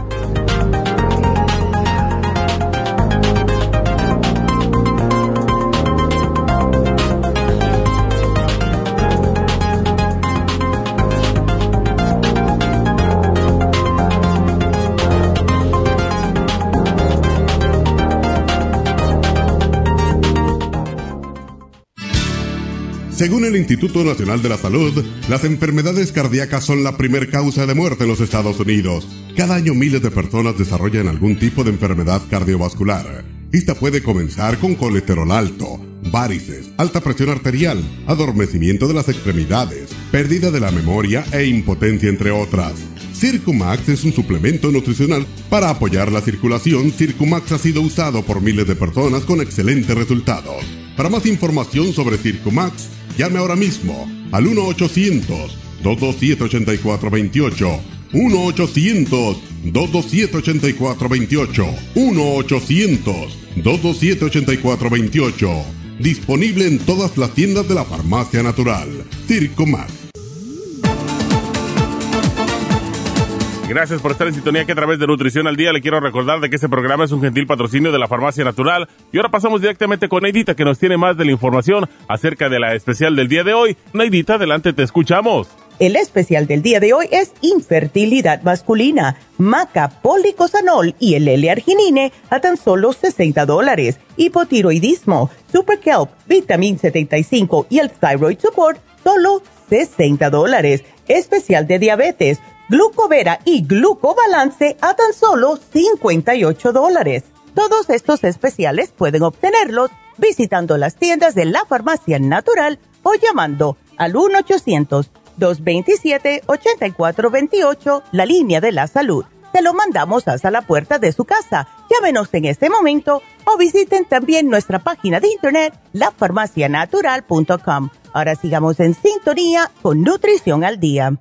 Según el Instituto Nacional de la Salud, las enfermedades cardíacas son la primer causa de muerte en los Estados Unidos. Cada año miles de personas desarrollan algún tipo de enfermedad cardiovascular. Esta puede comenzar con colesterol alto, varices, alta presión arterial, adormecimiento de las extremidades, pérdida de la memoria e impotencia, entre otras. Circumax es un suplemento nutricional para apoyar la circulación. Circumax ha sido usado por miles de personas con excelentes resultados. Para más información sobre Circumax, llame ahora mismo al 1-800-227-8428. 1-800-227-8428. 1-800-227-8428. Disponible en todas las tiendas de la Farmacia Natural. Circumax. Gracias por estar en sintonía que a través de Nutrición al Día le quiero recordar de que este programa es un gentil patrocinio de la Farmacia Natural. Y ahora pasamos directamente con Neidita, que nos tiene más de la información acerca de la especial del día de hoy. Neidita, adelante, te escuchamos. El especial del día de hoy es infertilidad masculina, maca, policosanol y el L-arginine a tan solo $60. Hipotiroidismo, Super Kelp, Vitamin 75 y el Thyroid Support, solo $60. Especial de diabetes, Glucovera y Glucobalance a tan solo $58. Todos estos especiales pueden obtenerlos visitando las tiendas de la Farmacia Natural o llamando al 1-800-227-8428, la línea de la salud. Se lo mandamos hasta la puerta de su casa. Llámenos en este momento o visiten también nuestra página de internet, lafarmacianatural.com. Ahora sigamos en sintonía con Nutrición al Día.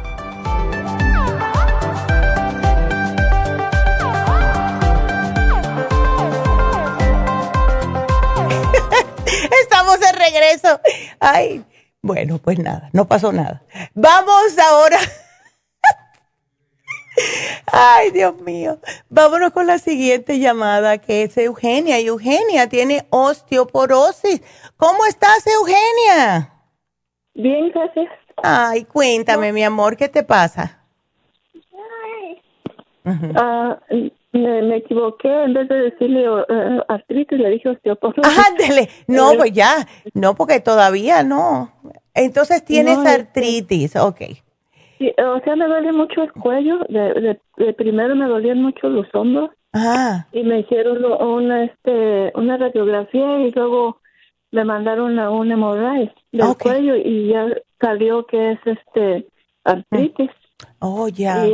Estamos de regreso. Ay, bueno, pues nada, no pasó nada. Vamos ahora. Ay, Dios mío. Vámonos con la siguiente llamada, que es Eugenia. Y Eugenia tiene osteoporosis. ¿Cómo estás, Eugenia? Bien, gracias. Ay, cuéntame, mi amor, ¿qué te pasa? Me equivoqué, en vez de decirle artritis, le dije osteoporosis. Ándele. No, pues ya. No, porque todavía no. Entonces tienes artritis, ok. Sí, o sea, me duele mucho el cuello. De primero me dolían mucho los hombros. Ah. Y me hicieron una radiografía y luego me mandaron a un MRI del cuello y ya salió que es artritis. Oh, ya.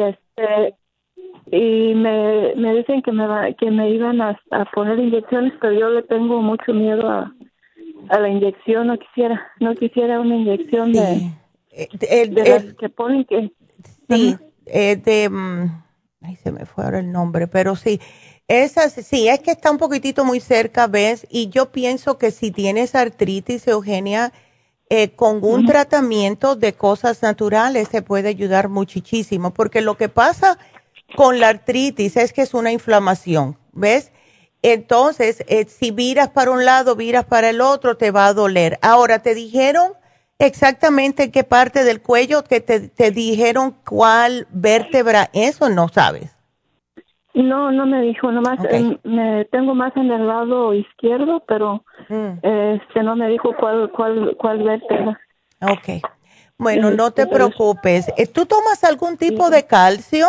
Y me dicen que me iban a poner inyecciones, pero yo le tengo mucho miedo a la inyección. No quisiera una inyección de las que ponen que... Sí, ay, se me fue ahora el nombre, pero sí, esas, sí, es que está un poquitito muy cerca, ¿ves? Y yo pienso que si tienes artritis, Eugenia, con un tratamiento de cosas naturales se puede ayudar muchísimo, porque lo que pasa con la artritis es que es una inflamación, ¿ves? Entonces, si viras para un lado, viras para el otro, te va a doler. Ahora, ¿te dijeron exactamente en qué parte del cuello, que te dijeron cuál vértebra es o no sabes? No me dijo, nomás me tengo más en el lado izquierdo, pero no me dijo cuál vértebra. Ok. Bueno, no te preocupes. ¿Tú tomas algún tipo de calcio?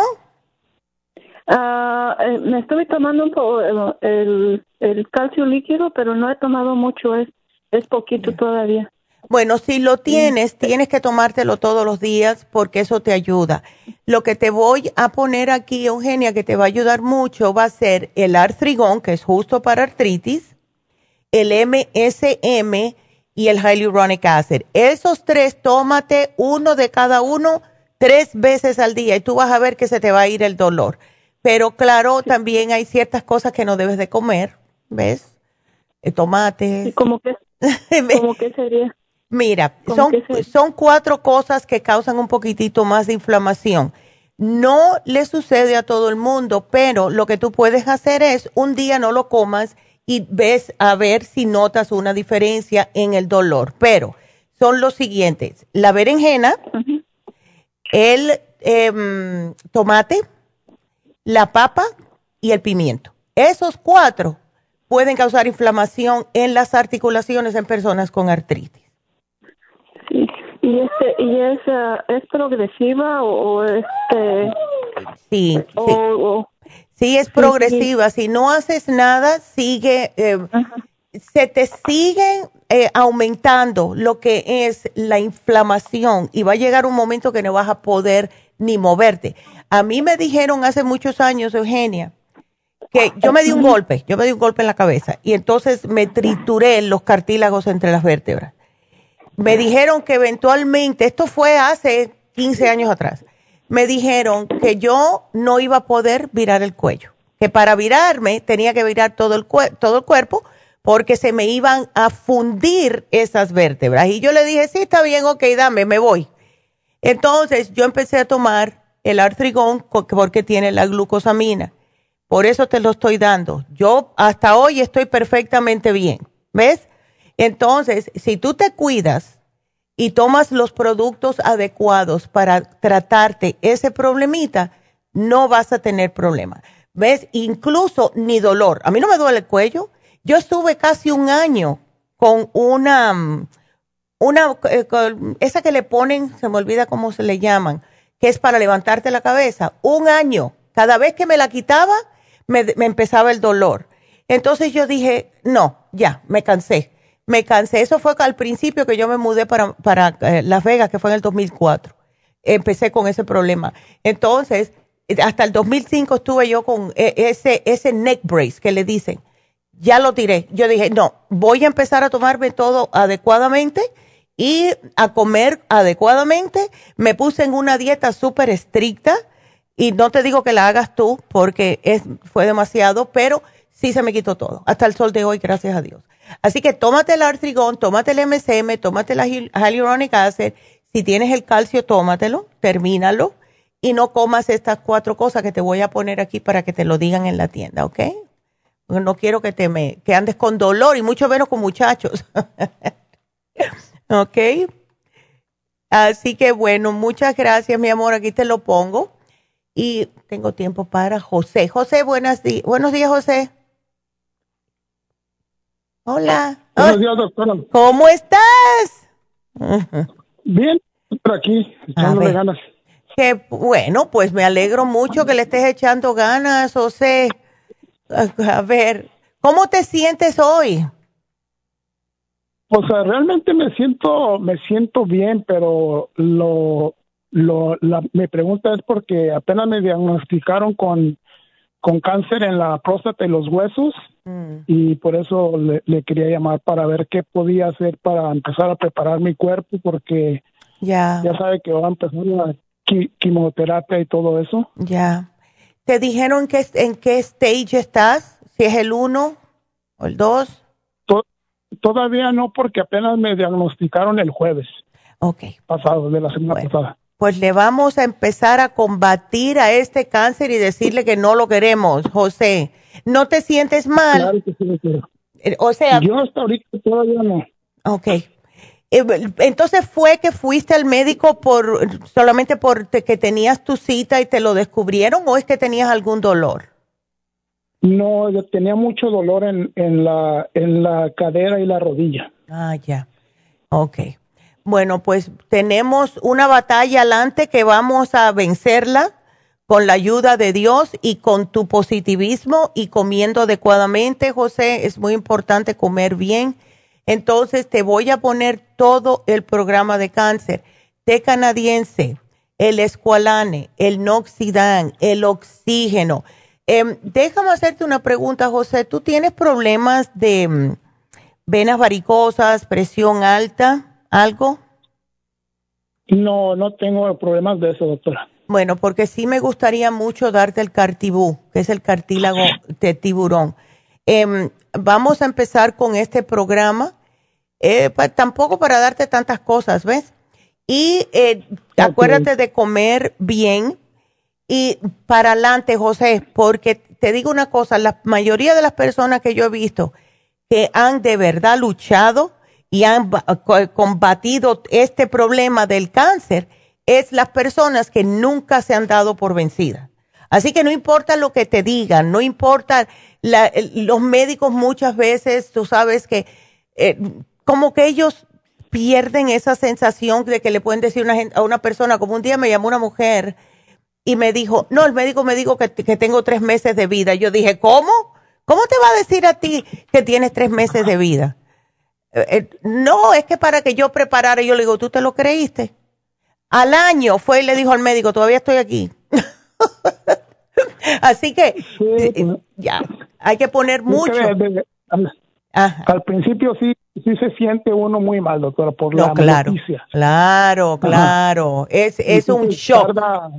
Me estuve tomando un poco el calcio líquido, pero no he tomado mucho, es poquito todavía. Bueno, si lo tienes, tienes que tomártelo todos los días porque eso te ayuda. Lo que te voy a poner aquí, Eugenia, que te va a ayudar mucho, va a ser el artrigón, que es justo para artritis, el MSM y el hyaluronic acid. Esos tres, tómate uno de cada uno 3 veces al día y tú vas a ver que se te va a ir el dolor. Pero claro, también hay ciertas cosas que no debes de comer, ¿ves? Tomates. ¿Cómo que sería? Mira, son 4 cosas que causan un poquitito más de inflamación. No le sucede a todo el mundo, pero lo que tú puedes hacer es un día no lo comas y ves a ver si notas una diferencia en el dolor. Pero son los siguientes: la berenjena, el tomate, la papa y el pimiento. Esos 4 pueden causar inflamación en las articulaciones en personas con artritis. Sí. ¿Y es progresiva o Sí, sí es progresiva. Si no haces nada, sigue, se te siguen aumentando lo que es la inflamación y va a llegar un momento que no vas a poder ni moverte. A mí me dijeron hace muchos años, Eugenia, que yo me di un golpe en la cabeza y entonces me trituré los cartílagos entre las vértebras. Me dijeron que eventualmente, esto fue hace 15 años atrás, me dijeron que yo no iba a poder virar el cuello, que para virarme tenía que virar todo el cuerpo porque se me iban a fundir esas vértebras. Y yo le dije, sí, está bien, ok, dame, me voy. Entonces yo empecé a tomar el Artrigón porque tiene la glucosamina. Por eso te lo estoy dando. Yo hasta hoy estoy perfectamente bien, ¿ves? Entonces, si tú te cuidas y tomas los productos adecuados para tratarte ese problemita, no vas a tener problema. ¿Ves? Incluso ni dolor. A mí no me duele el cuello. Yo estuve casi un año con esa que le ponen, se me olvida cómo se le llaman, que es para levantarte la cabeza. Un año. Cada vez que me la quitaba, me empezaba el dolor. Entonces yo dije, no, ya, me cansé. Eso fue al principio que yo me mudé para Las Vegas, que fue en el 2004. Empecé con ese problema. Entonces, hasta el 2005 estuve yo con ese neck brace que le dicen. Ya lo tiré. Yo dije, no, voy a empezar a tomarme todo adecuadamente y a comer adecuadamente. Me puse en una dieta súper estricta y no te digo que la hagas tú porque fue demasiado, pero sí se me quitó todo. Hasta el sol de hoy, gracias a Dios. Así que tómate el Artrigón, tómate el MSM, tómate la Hyaluronic Acid. Si tienes el calcio, tómatelo, termínalo y no comas estas 4 cosas que te voy a poner aquí para que te lo digan en la tienda, ¿ok? No quiero que andes con dolor y mucho menos con muchachos. ¿Ok? Así que bueno, muchas gracias, mi amor. Aquí te lo pongo. Y tengo tiempo para José. José, buenos días, José. Hola. Buenos días, doctora. ¿Cómo estás? Bien, por aquí, echándole ganas. Qué bueno, pues me alegro mucho que le estés echando ganas, José. A ver, ¿cómo te sientes hoy? Pues realmente me siento bien, pero mi pregunta es porque apenas me diagnosticaron con cáncer en la próstata y los huesos y por eso le quería llamar para ver qué podía hacer para empezar a preparar mi cuerpo porque ya sabe que va a empezar la quimioterapia y todo eso. Ya. ¿Te dijeron en qué stage estás? ¿Si es el 1 o el 2? Todavía no, porque apenas me diagnosticaron el jueves. Pasado, de la semana pasada. Pues le vamos a empezar a combatir a este cáncer y decirle que no lo queremos, José. ¿No te sientes mal? Claro que sí, doctora. O sea... Yo hasta ahorita todavía no. Ok. Entonces, ¿fue que fuiste al médico solamente porque tenías tu cita y te lo descubrieron o es que tenías algún dolor? No, yo tenía mucho dolor en la cadera y la rodilla. Ah, ya. Ok. Bueno, pues tenemos una batalla adelante que vamos a vencerla con la ayuda de Dios y con tu positivismo y comiendo adecuadamente, José. Es muy importante comer bien. Entonces te voy a poner todo el programa de cáncer, té canadiense, el Esqualane, el Noxidan, el oxígeno. Déjame hacerte una pregunta, José. ¿Tú tienes problemas de venas varicosas, presión alta, algo? No tengo problemas de eso, doctora. Bueno, porque sí me gustaría mucho darte el Cartibú, que es el cartílago de tiburón. Vamos a empezar con este programa, tampoco para darte tantas cosas, ¿ves? Y acuérdate de comer bien y para adelante, José, porque te digo una cosa, la mayoría de las personas que yo he visto que han de verdad luchado y han combatido este problema del cáncer es las personas que nunca se han dado por vencidas. Así que no importa lo que te digan, no importa, los médicos muchas veces, tú sabes que como que ellos pierden esa sensación de que le pueden decir a una persona, como un día me llamó una mujer y me dijo, no, el médico me dijo que tengo 3 meses de vida. Yo dije, ¿cómo? ¿Cómo te va a decir a ti que tienes 3 meses de vida? No, es que para que yo preparara, yo le digo, ¿tú te lo creíste? Al año fue y le dijo al médico, todavía estoy aquí. Así que, ya, hay que poner mucho. Al principio sí se siente uno muy mal, doctora, por la noticia. Claro. Es un shock.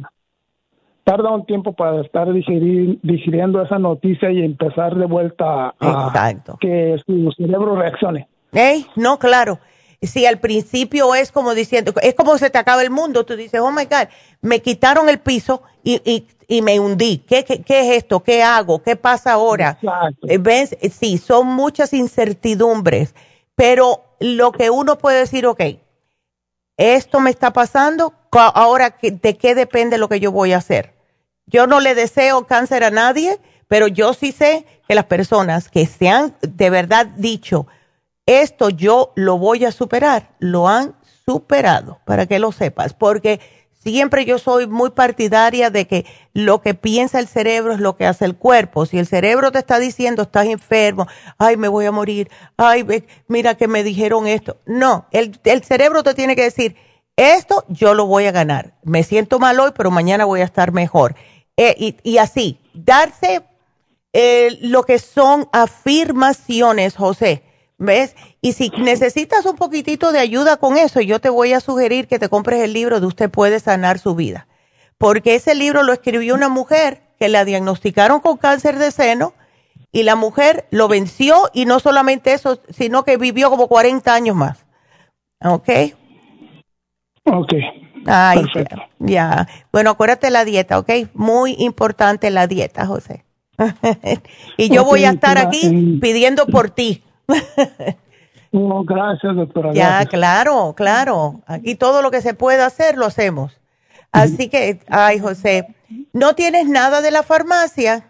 Tarda un tiempo para estar digiriendo esa noticia y empezar de vuelta a que su cerebro reaccione. No, claro. Sí, al principio es como diciendo, es como se te acaba el mundo. Tú dices, oh my God, me quitaron el piso y me hundí. ¿Qué es esto? ¿Qué hago? ¿Qué pasa ahora? ¿Ves? Sí, son muchas incertidumbres. Pero lo que uno puede decir, ok, esto me está pasando, ahora ¿de qué depende lo que yo voy a hacer? Yo no le deseo cáncer a nadie, pero yo sí sé que las personas que se han de verdad dicho, esto yo lo voy a superar, lo han superado, para que lo sepas, porque siempre yo soy muy partidaria de que lo que piensa el cerebro es lo que hace el cuerpo. Si el cerebro te está diciendo, estás enfermo, ay, me voy a morir, ay, mira que me dijeron esto. No, el cerebro te tiene que decir, esto yo lo voy a ganar. Me siento mal hoy, pero mañana voy a estar mejor. Y así, darse lo que son afirmaciones, José. ¿Ves? Y si necesitas un poquitito de ayuda con eso, yo te voy a sugerir que te compres el libro de Usted Puede Sanar Su Vida. Porque ese libro lo escribió una mujer que la diagnosticaron con cáncer de seno y la mujer lo venció y no solamente eso, sino que vivió como 40 años más. ¿Ok? Ok. Ay, perfecto. Ya. Bueno, acuérdate la dieta, ¿ok? Muy importante la dieta, José. Y yo voy a estar aquí pidiendo por ti. No, gracias, doctora. Ya, gracias. Claro. Aquí todo lo que se puede hacer, lo hacemos. Así que, ay, José, ¿no tienes nada de la farmacia?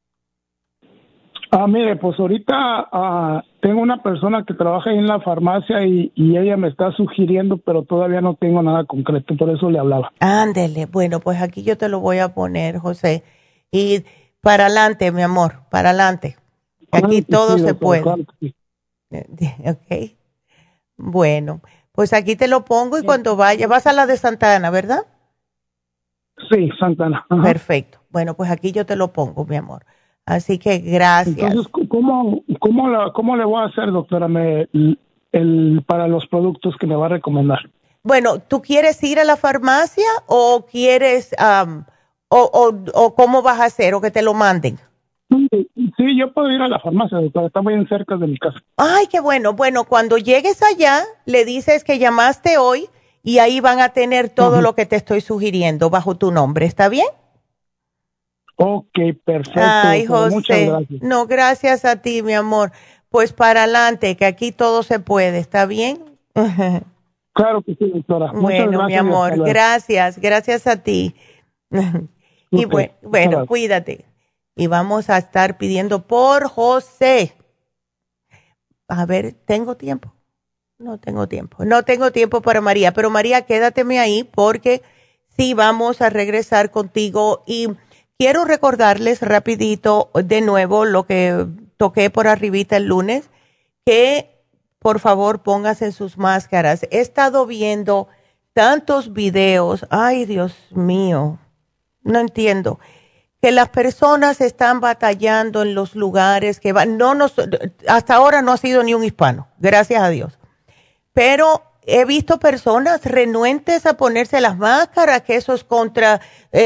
Mire, pues ahorita tengo una persona que trabaja en la farmacia y ella me está sugiriendo, pero todavía no tengo nada concreto, por eso le hablaba. Ándele, bueno, pues aquí yo te lo voy a poner, José. Y para adelante, mi amor, para adelante. Aquí todo se puede. Claro, sí. Ok. Bueno, pues aquí te lo pongo y cuando vaya, vas a la de Santa Ana, ¿verdad? Sí, Santa Ana. Ajá. Perfecto. Bueno, pues aquí yo te lo pongo, mi amor. Así que gracias. Entonces, ¿cómo le voy a hacer, doctora, para los productos que me va a recomendar? Bueno, ¿tú quieres ir a la farmacia o quieres, o cómo vas a hacer, o que te lo manden? Sí, yo puedo ir a la farmacia, doctora, está muy cerca de mi casa. Ay, qué bueno. Bueno, cuando llegues allá, le dices que llamaste hoy y ahí van a tener todo lo que te estoy sugiriendo bajo tu nombre, ¿está bien? Ok, perfecto. Ay, José. Muchas gracias. No, gracias a ti, mi amor. Pues para adelante, que aquí todo se puede, ¿está bien? Claro que sí, doctora. Muchas bueno, gracias, mi amor, gracias a ti. Y okay, bueno, cuídate. Y vamos a estar pidiendo por José. A ver, ¿tengo tiempo? No tengo tiempo. No tengo tiempo para María, pero María, quédateme ahí porque sí vamos a regresar contigo. Y quiero recordarles rapidito de nuevo lo que toqué por arribita el lunes, que por favor pónganse sus máscaras. He estado viendo tantos videos. Ay, Dios mío, no entiendo. Que las personas están batallando en los lugares que van. Hasta ahora no ha sido ni un hispano, gracias a Dios. Pero he visto personas renuentes a ponerse las máscaras, que eso es contra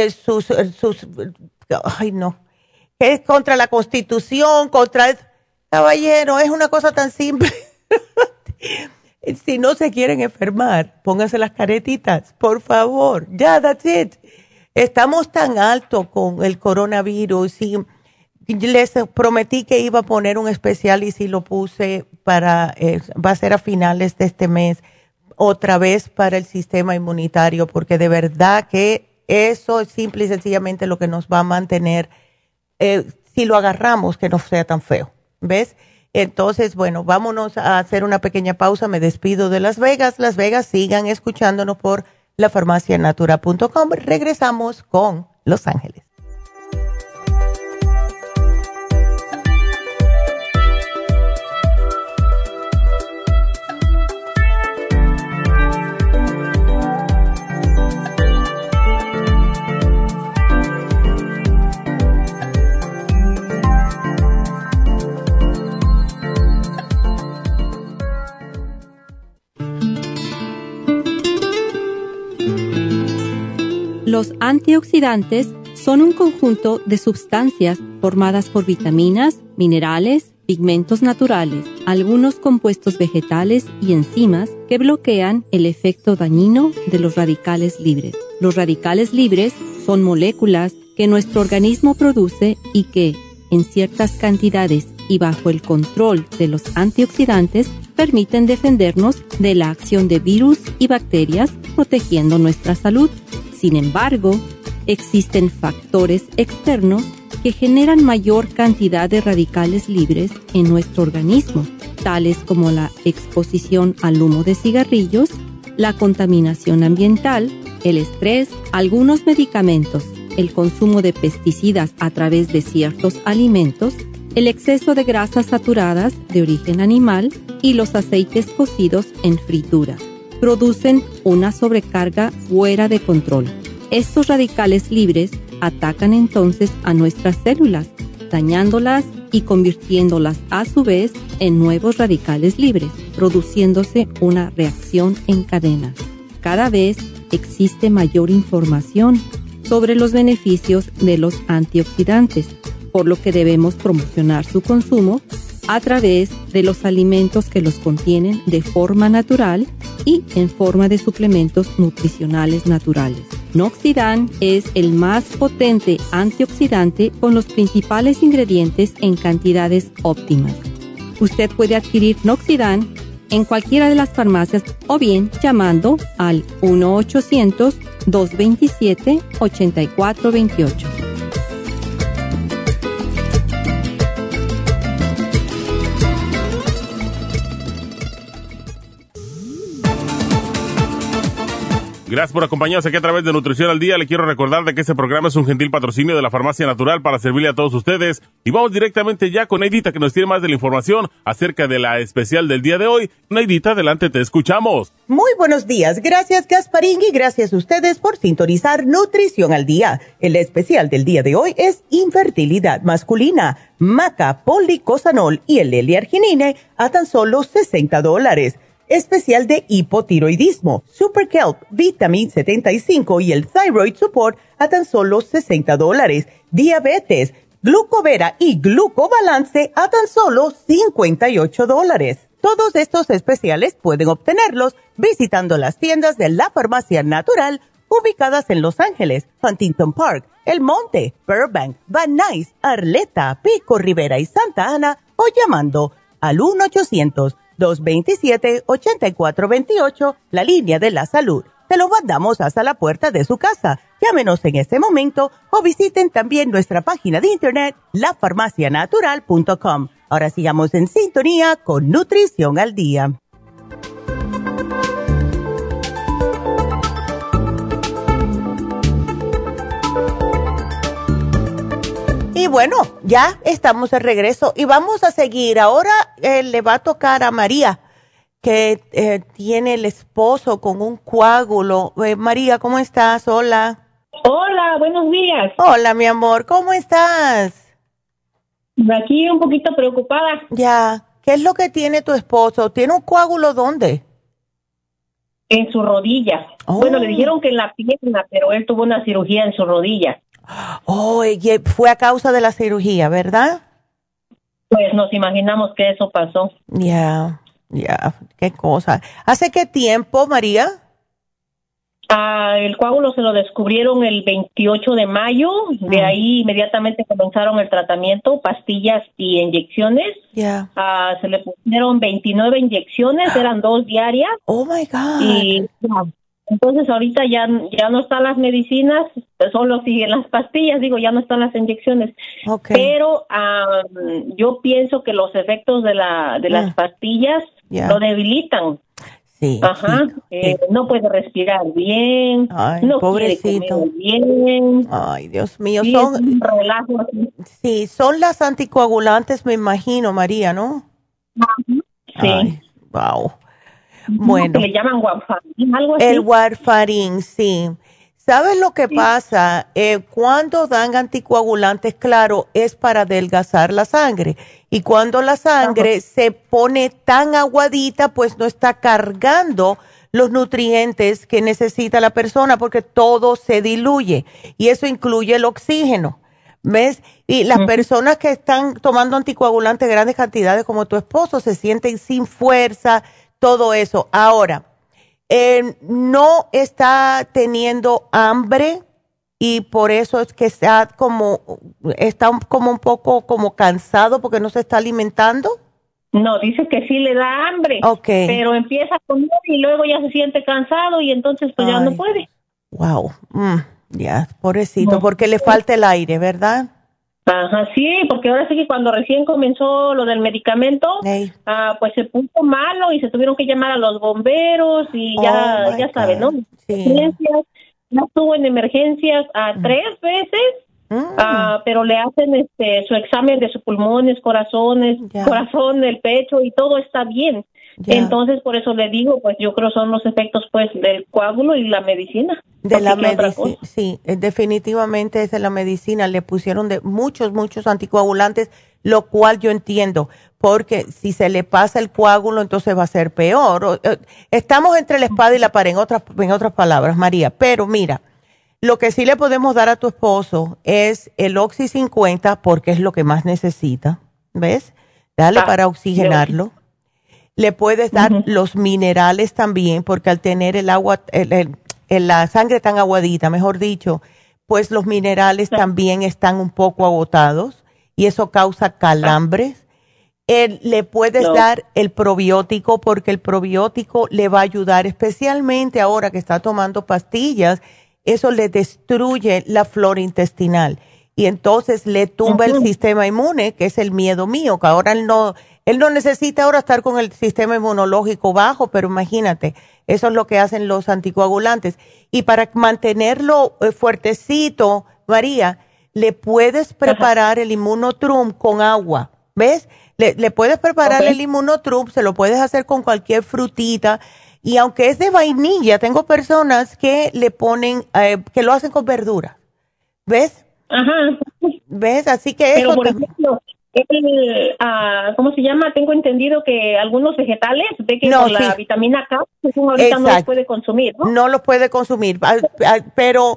ay no, que es contra la Constitución, caballero, es una cosa tan simple. Si no se quieren enfermar, pónganse las caretitas, por favor. Ya, that's it. Estamos tan alto con el coronavirus y les prometí que iba a poner un especial y sí lo puse va a ser a finales de este mes, otra vez para el sistema inmunitario, porque de verdad que eso es simple y sencillamente lo que nos va a mantener, si lo agarramos, que no sea tan feo, ¿ves? Entonces, bueno, vámonos a hacer una pequeña pausa. Me despido de Las Vegas. Las Vegas, sigan escuchándonos por lafarmacianatura.com. Regresamos con Los Ángeles. Los antioxidantes son un conjunto de sustancias formadas por vitaminas, minerales, pigmentos naturales, algunos compuestos vegetales y enzimas que bloquean el efecto dañino de los radicales libres. Los radicales libres son moléculas que nuestro organismo produce y que, en ciertas cantidades y bajo el control de los antioxidantes, permiten defendernos de la acción de virus y bacterias, protegiendo nuestra salud. Sin embargo, existen factores externos que generan mayor cantidad de radicales libres en nuestro organismo, tales como la exposición al humo de cigarrillos, la contaminación ambiental, el estrés, algunos medicamentos, el consumo de pesticidas a través de ciertos alimentos, el exceso de grasas saturadas de origen animal y los aceites cocidos en fritura. Producen una sobrecarga fuera de control. Estos radicales libres atacan entonces a nuestras células, dañándolas y convirtiéndolas a su vez en nuevos radicales libres, produciéndose una reacción en cadena. Cada vez existe mayor información sobre los beneficios de los antioxidantes, por lo que debemos promocionar su consumo a través de los alimentos que los contienen de forma natural y en forma de suplementos nutricionales naturales. Noxidan es el más potente antioxidante con los principales ingredientes en cantidades óptimas. Usted puede adquirir Noxidan en cualquiera de las farmacias o bien llamando al 1-800-227-8428. Gracias por acompañarnos aquí a través de Nutrición al Día. Le quiero recordar de que este programa es un gentil patrocinio de la Farmacia Natural para servirle a todos ustedes. Y vamos directamente ya con Neidita, que nos tiene más de la información acerca de la especial del día de hoy. Neidita, adelante, te escuchamos. Muy buenos días. Gracias, Gasparín, y gracias a ustedes por sintonizar Nutrición al Día. El especial del día de hoy es infertilidad masculina, Maca, Policosanol y el L-arginine a tan solo $60. Especial de hipotiroidismo, Super Kelp, Vitamin 75 y el Thyroid Support a tan solo $60. Diabetes, Glucovera y Glucobalance a tan solo $58. Todos estos especiales pueden obtenerlos visitando las tiendas de la Farmacia Natural ubicadas en Los Ángeles, Huntington Park, El Monte, Burbank, Van Nuys, Arleta, Pico Rivera y Santa Ana o llamando al 1-800-227-8428, la línea de la salud. Te lo mandamos hasta la puerta de su casa. Llámenos en este momento o visiten también nuestra página de internet, lafarmacianatural.com. Ahora sigamos en sintonía con Nutrición al Día. Y bueno, ya estamos de regreso y vamos a seguir. Ahora le va a tocar a María, que tiene el esposo con un coágulo. María, ¿cómo estás? Hola. Hola, buenos días. Hola, mi amor, ¿cómo estás? Aquí un poquito preocupada. Ya, ¿qué es lo que tiene tu esposo? ¿Tiene un coágulo dónde? En su rodilla. Oh. Bueno, le dijeron que en la pierna, pero él tuvo una cirugía en su rodilla. Oh, y fue a causa de la cirugía, ¿verdad? Pues nos imaginamos que eso pasó. Ya, qué cosa. ¿Hace qué tiempo, María? El coágulo se lo descubrieron el 28 de mayo. De ahí inmediatamente comenzaron el tratamiento, pastillas y inyecciones. Ya. Se le pusieron 29 inyecciones, eran 2 diarias. Oh, my God. Y entonces ahorita ya no están las medicinas, solo siguen las pastillas, ya no están las inyecciones. Okay. Pero yo pienso que los efectos de las pastillas lo debilitan. Sí. Ajá. Sí. No puede respirar bien. Ay, no pobrecito. quiere comer bien. Ay, Dios mío. Sí, son, es un relajo así. Sí, son las anticoagulantes, me imagino, María, ¿no? Sí. Ay, wow. Bueno. Le llaman warfarin, algo así. El warfarin, sí. ¿Sabes lo que pasa? Cuando dan anticoagulantes, claro, es para adelgazar la sangre. Y cuando la sangre se pone tan aguadita, pues no está cargando los nutrientes que necesita la persona porque todo se diluye y eso incluye el oxígeno. ¿Ves? Y las personas que están tomando anticoagulantes en grandes cantidades como tu esposo se sienten sin fuerza, todo eso. Ahora, no está teniendo hambre y por eso es que está como un poco como cansado porque no se está alimentando. No, dice que sí le da hambre, pero empieza a comer y luego ya se siente cansado y entonces pues ya no puede. Wow, ya, pobrecito, porque le falta el aire, ¿verdad? Ajá, sí, porque ahora sí que cuando recién comenzó lo del medicamento, pues se puso malo y se tuvieron que llamar a los bomberos y ya sabe, ¿no? Sí. Ya estuvo en emergencias 3 veces, pero le hacen su examen de sus pulmones, corazón, el pecho y todo está bien. Entonces, por eso le digo, pues yo creo son los efectos pues del coágulo y la medicina. De la medicina, sí, definitivamente es de la medicina. Le pusieron de muchos anticoagulantes, lo cual yo entiendo, porque si se le pasa el coágulo, entonces va a ser peor. Estamos entre la espada y la pared, en otras palabras, María. Pero mira, lo que sí le podemos dar a tu esposo es el Oxy 50, porque es lo que más necesita, ¿ves? Dale para oxigenarlo. Le puedes dar los minerales también, porque al tener el agua, la sangre tan aguadita, mejor dicho, pues los minerales también están un poco agotados y eso causa calambres. Le puedes dar el probiótico porque el probiótico le va a ayudar, especialmente ahora que está tomando pastillas, eso le destruye la flora intestinal y entonces le tumba el sistema inmune, que es el miedo mío, que ahora él no necesita ahora estar con el sistema inmunológico bajo, pero imagínate, eso es lo que hacen los anticoagulantes. Y para mantenerlo fuertecito, María, le puedes preparar el Immunotrum con agua, ¿ves? Le puedes preparar el Immunotrum, se lo puedes hacer con cualquier frutita. Y aunque es de vainilla, tengo personas que le ponen, que lo hacen con verduras, ¿ves? Ajá. ¿Ves? Así que pero eso por ejemplo, ¿cómo se llama? Tengo entendido que algunos vegetales, ve que con la vitamina K, pues uno ahorita no los puede consumir, ¿no? No los puede consumir, pero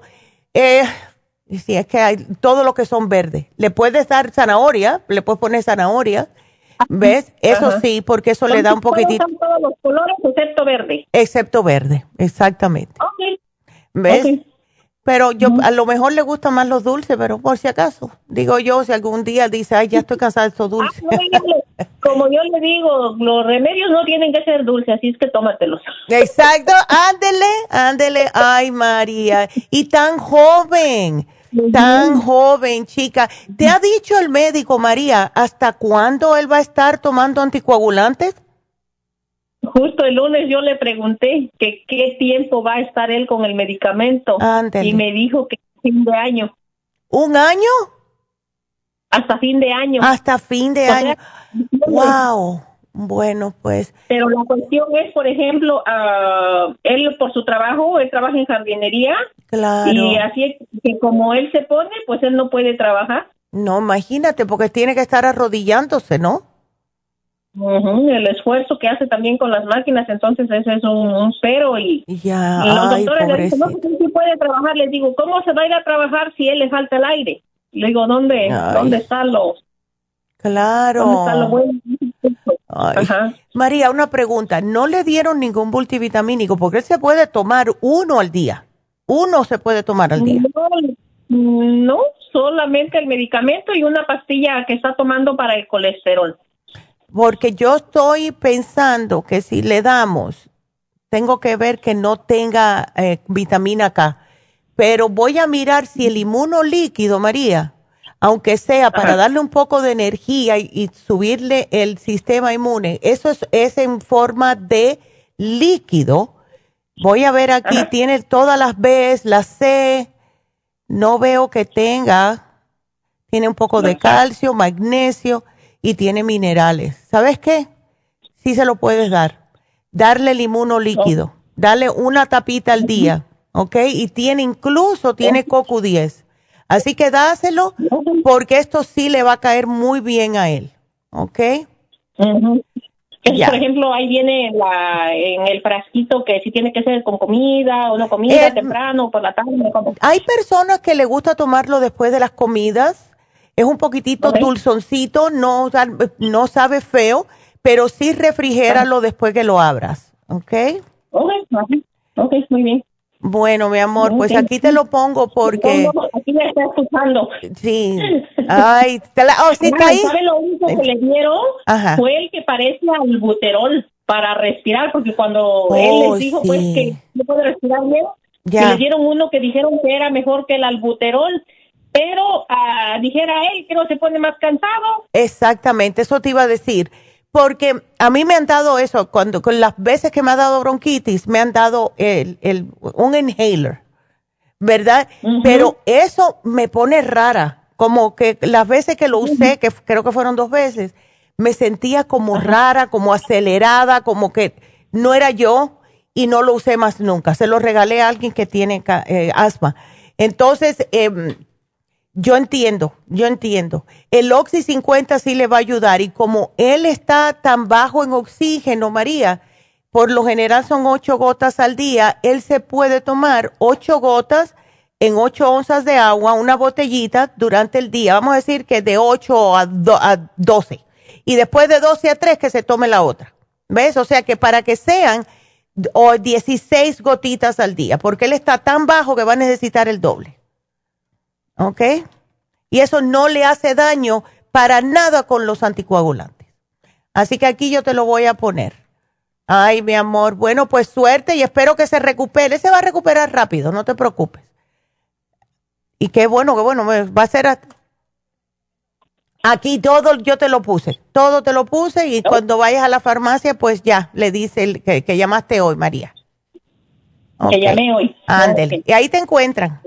sí, es que hay todo lo que son verdes. Le puedes dar zanahoria, le puedes poner zanahoria, ¿ves? Eso sí, porque eso le da un poquitito. Son todos los colores excepto verde. Excepto verde, exactamente. ¿Ves? Pero yo, a lo mejor le gustan más los dulces, pero por si acaso, digo yo, si algún día dice, ay, ya estoy cansada de estos dulces. Como yo le digo, los remedios no tienen que ser dulces, así es que tómatelos. Exacto, ándele, ay, María, y tan joven, chica. ¿Te ha dicho el médico, María, hasta cuándo él va a estar tomando anticoagulantes? Justo el lunes yo le pregunté que qué tiempo va a estar él con el medicamento. Y me dijo que fin de año. ¿Un año? Hasta fin de año. Hasta fin de año. Wow. Bueno, pues. Pero la cuestión es, por ejemplo, él por su trabajo, él trabaja en jardinería. Claro. Y así es que como él se pone, pues él no puede trabajar. No, imagínate, porque tiene que estar arrodillándose, ¿no? El esfuerzo que hace también con las máquinas, entonces ese es un cero y los doctores le dicen, no sé si puede trabajar, les digo, ¿cómo se va a ir a trabajar si él le falta el aire? Le digo, ¿dónde están los? Claro. ¿Dónde están los buenos? María, una pregunta, ¿no le dieron ningún multivitamínico? Porque él se puede tomar uno al día. Uno se puede tomar al día. No, solamente el medicamento y una pastilla que está tomando para el colesterol. Porque yo estoy pensando que si le damos, tengo que ver que no tenga vitamina K, pero voy a mirar si el inmunolíquido, María, aunque sea para darle un poco de energía y subirle el sistema inmune, eso es en forma de líquido. Voy a ver aquí, tiene todas las B's, la C, no veo que tiene un poco de calcio, magnesio, y tiene minerales. ¿Sabes qué? Sí se lo puedes dar. Darle el inmunolíquido. Darle una tapita al día, ¿ok? Y tiene CoQ10. Así que dáselo porque esto sí le va a caer muy bien a él, ¿ok? Que por ejemplo, ahí viene en el frasquito que si tiene que ser con comida o no comida, temprano, por la tarde. Hay personas que les gusta tomarlo después de las comidas. Es un poquitito dulzoncito, no sabe feo, pero sí refrigéralo después que lo abras, ¿ok? Ok, muy bien. Bueno, mi amor, pues aquí te lo pongo porque... Aquí me está escuchando. Sí. Ay, sí está ahí. ¿Sabe lo único que le dieron? Fue el que parece al buterol para respirar, porque cuando él les dijo pues que no puede respirar bien, que le dieron uno que dijeron que era mejor que el albuterol, pero dijera él que no se pone más cansado. Exactamente, eso te iba a decir. Porque a mí me han dado eso, con las veces que me ha dado bronquitis, me han dado un inhaler, ¿verdad? Pero eso me pone rara, como que las veces que lo usé, que creo que fueron 2 veces, me sentía como rara, como acelerada, como que no era yo y no lo usé más nunca. Se lo regalé a alguien que tiene asma. Entonces, yo entiendo. El Oxy 50 sí le va a ayudar y como él está tan bajo en oxígeno, María, por lo general son 8 gotas al día, él se puede tomar 8 gotas en 8 onzas de agua, una botellita durante el día. Vamos a decir que de 8 a 12 y después de 12 a 3 que se tome la otra. ¿Ves? O sea que para que sean 16 gotitas al día, porque él está tan bajo que va a necesitar el doble. ¿Ok? Y eso no le hace daño para nada con los anticoagulantes. Así que aquí yo te lo voy a poner. Ay, mi amor. Bueno, pues suerte y espero que se recupere. Se va a recuperar rápido, no te preocupes. Y qué bueno, va a ser... Aquí todo yo te lo puse. Todo te lo puse y cuando vayas a la farmacia, pues ya le dice que llamaste hoy, María. Okay. Que llamé hoy. Ándele. Y ahí te encuentran.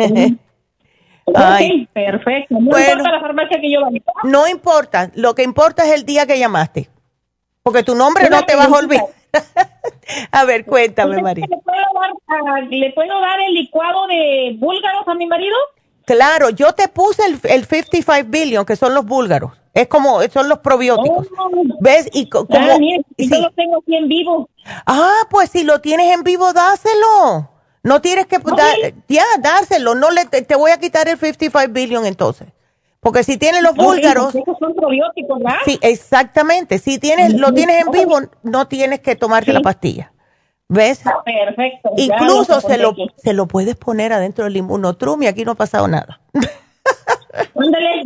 Ay, perfecto. No importa la farmacia que yo vaya. No importa. Lo que importa es el día que llamaste. Porque tu nombre no te vas a olvidar. A ver, cuéntame, María. ¿Le puedo dar el licuado de búlgaros a mi marido? Claro, yo te puse el 55 billion, que son los búlgaros. Es como, son los probióticos. ¿Ves? Y como, mira, yo lo tengo aquí en vivo. Pues si lo tienes en vivo, dáselo. No tienes que dárselo. No te voy a quitar el 55 billion entonces. Porque si tienes los búlgaros. Esos son probióticos, ¿verdad? Sí, exactamente. Si lo tienes en vivo, no tienes que tomarte la pastilla. ¿Ves? Perfecto. Incluso se lo puedes poner adentro del Immunotrum y aquí no ha pasado nada. Ándale.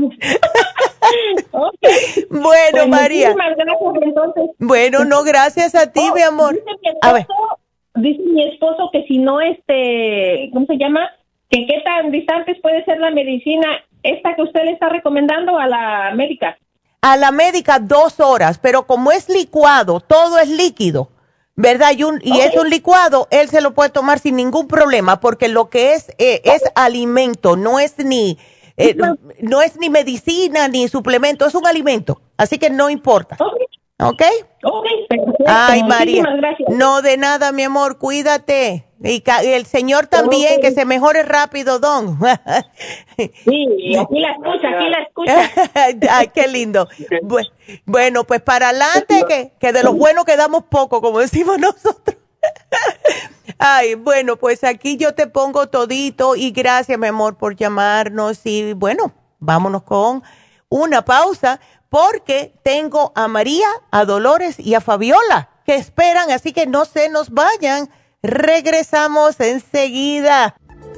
Bueno, pues María. Gracias, entonces. Bueno, no, gracias a ti, mi amor. Dice mi esposo que si no, ¿cómo se llama? Que qué tan distantes puede ser la medicina esta que usted le está recomendando a la médica. A la médica 2 horas, pero como es licuado, todo es líquido, ¿verdad? Y es un licuado, él se lo puede tomar sin ningún problema, porque lo que es alimento, no es ni medicina ni suplemento, es un alimento, así que no importa. ¿Ok? Perfecto. Ay, María. Gracias. No, de nada, mi amor, cuídate. Y el señor también, que se mejore rápido, don. Sí, aquí la escucha. Ay, qué lindo. Bueno, pues para adelante, que de los buenos quedamos poco, como decimos nosotros. Ay, bueno, pues aquí yo te pongo todito y gracias, mi amor, por llamarnos. Y bueno, vámonos con una pausa. Porque tengo a María, a Dolores y a Fabiola que esperan, así que no se nos vayan. Regresamos enseguida.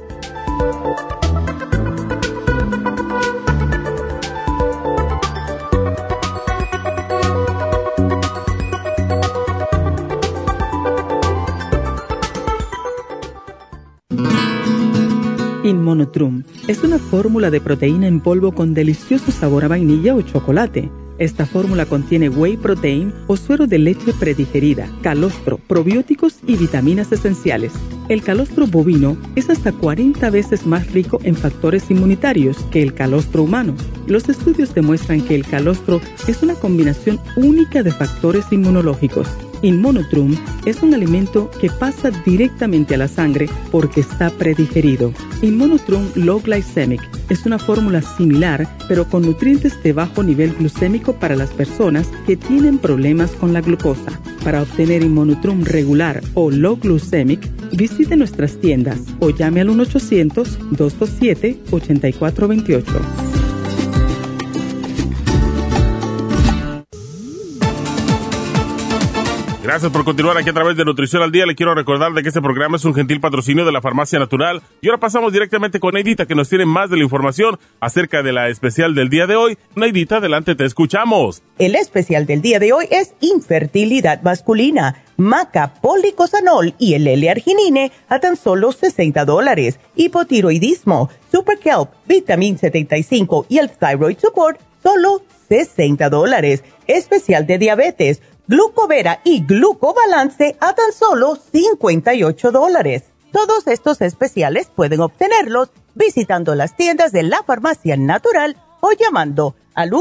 Inmunotrum es una fórmula de proteína en polvo con delicioso sabor a vainilla o chocolate. Esta fórmula contiene whey protein o suero de leche predigerida, calostro, probióticos y vitaminas esenciales. El calostro bovino es hasta 40 veces más rico en factores inmunitarios que el calostro humano. Los estudios demuestran que el calostro es una combinación única de factores inmunológicos. Inmunotrum es un alimento que pasa directamente a la sangre porque está predigerido. Inmunotrum Low Glycemic es una fórmula similar, pero con nutrientes de bajo nivel glucémico para las personas que tienen problemas con la glucosa. Para obtener Inmunotrum regular o Low Glycemic, visite nuestras tiendas o llame al 1-800-227-8428. Gracias por continuar aquí a través de Nutrición al Día. Le quiero recordar de que este programa es un gentil patrocinio de la Farmacia Natural. Y ahora pasamos directamente con Neidita, que nos tiene más de la información acerca de la especial del día de hoy. Neidita, adelante, te escuchamos. El especial del día de hoy es infertilidad masculina, Maca, Policosanol y el L-arginine a tan solo $60. Hipotiroidismo, Super Kelp, Vitamin 75 y el Thyroid Support, solo $60. Especial de diabetes, Glucovera y Glucobalance a tan solo $58. Todos estos especiales pueden obtenerlos visitando las tiendas de la Farmacia Natural o llamando al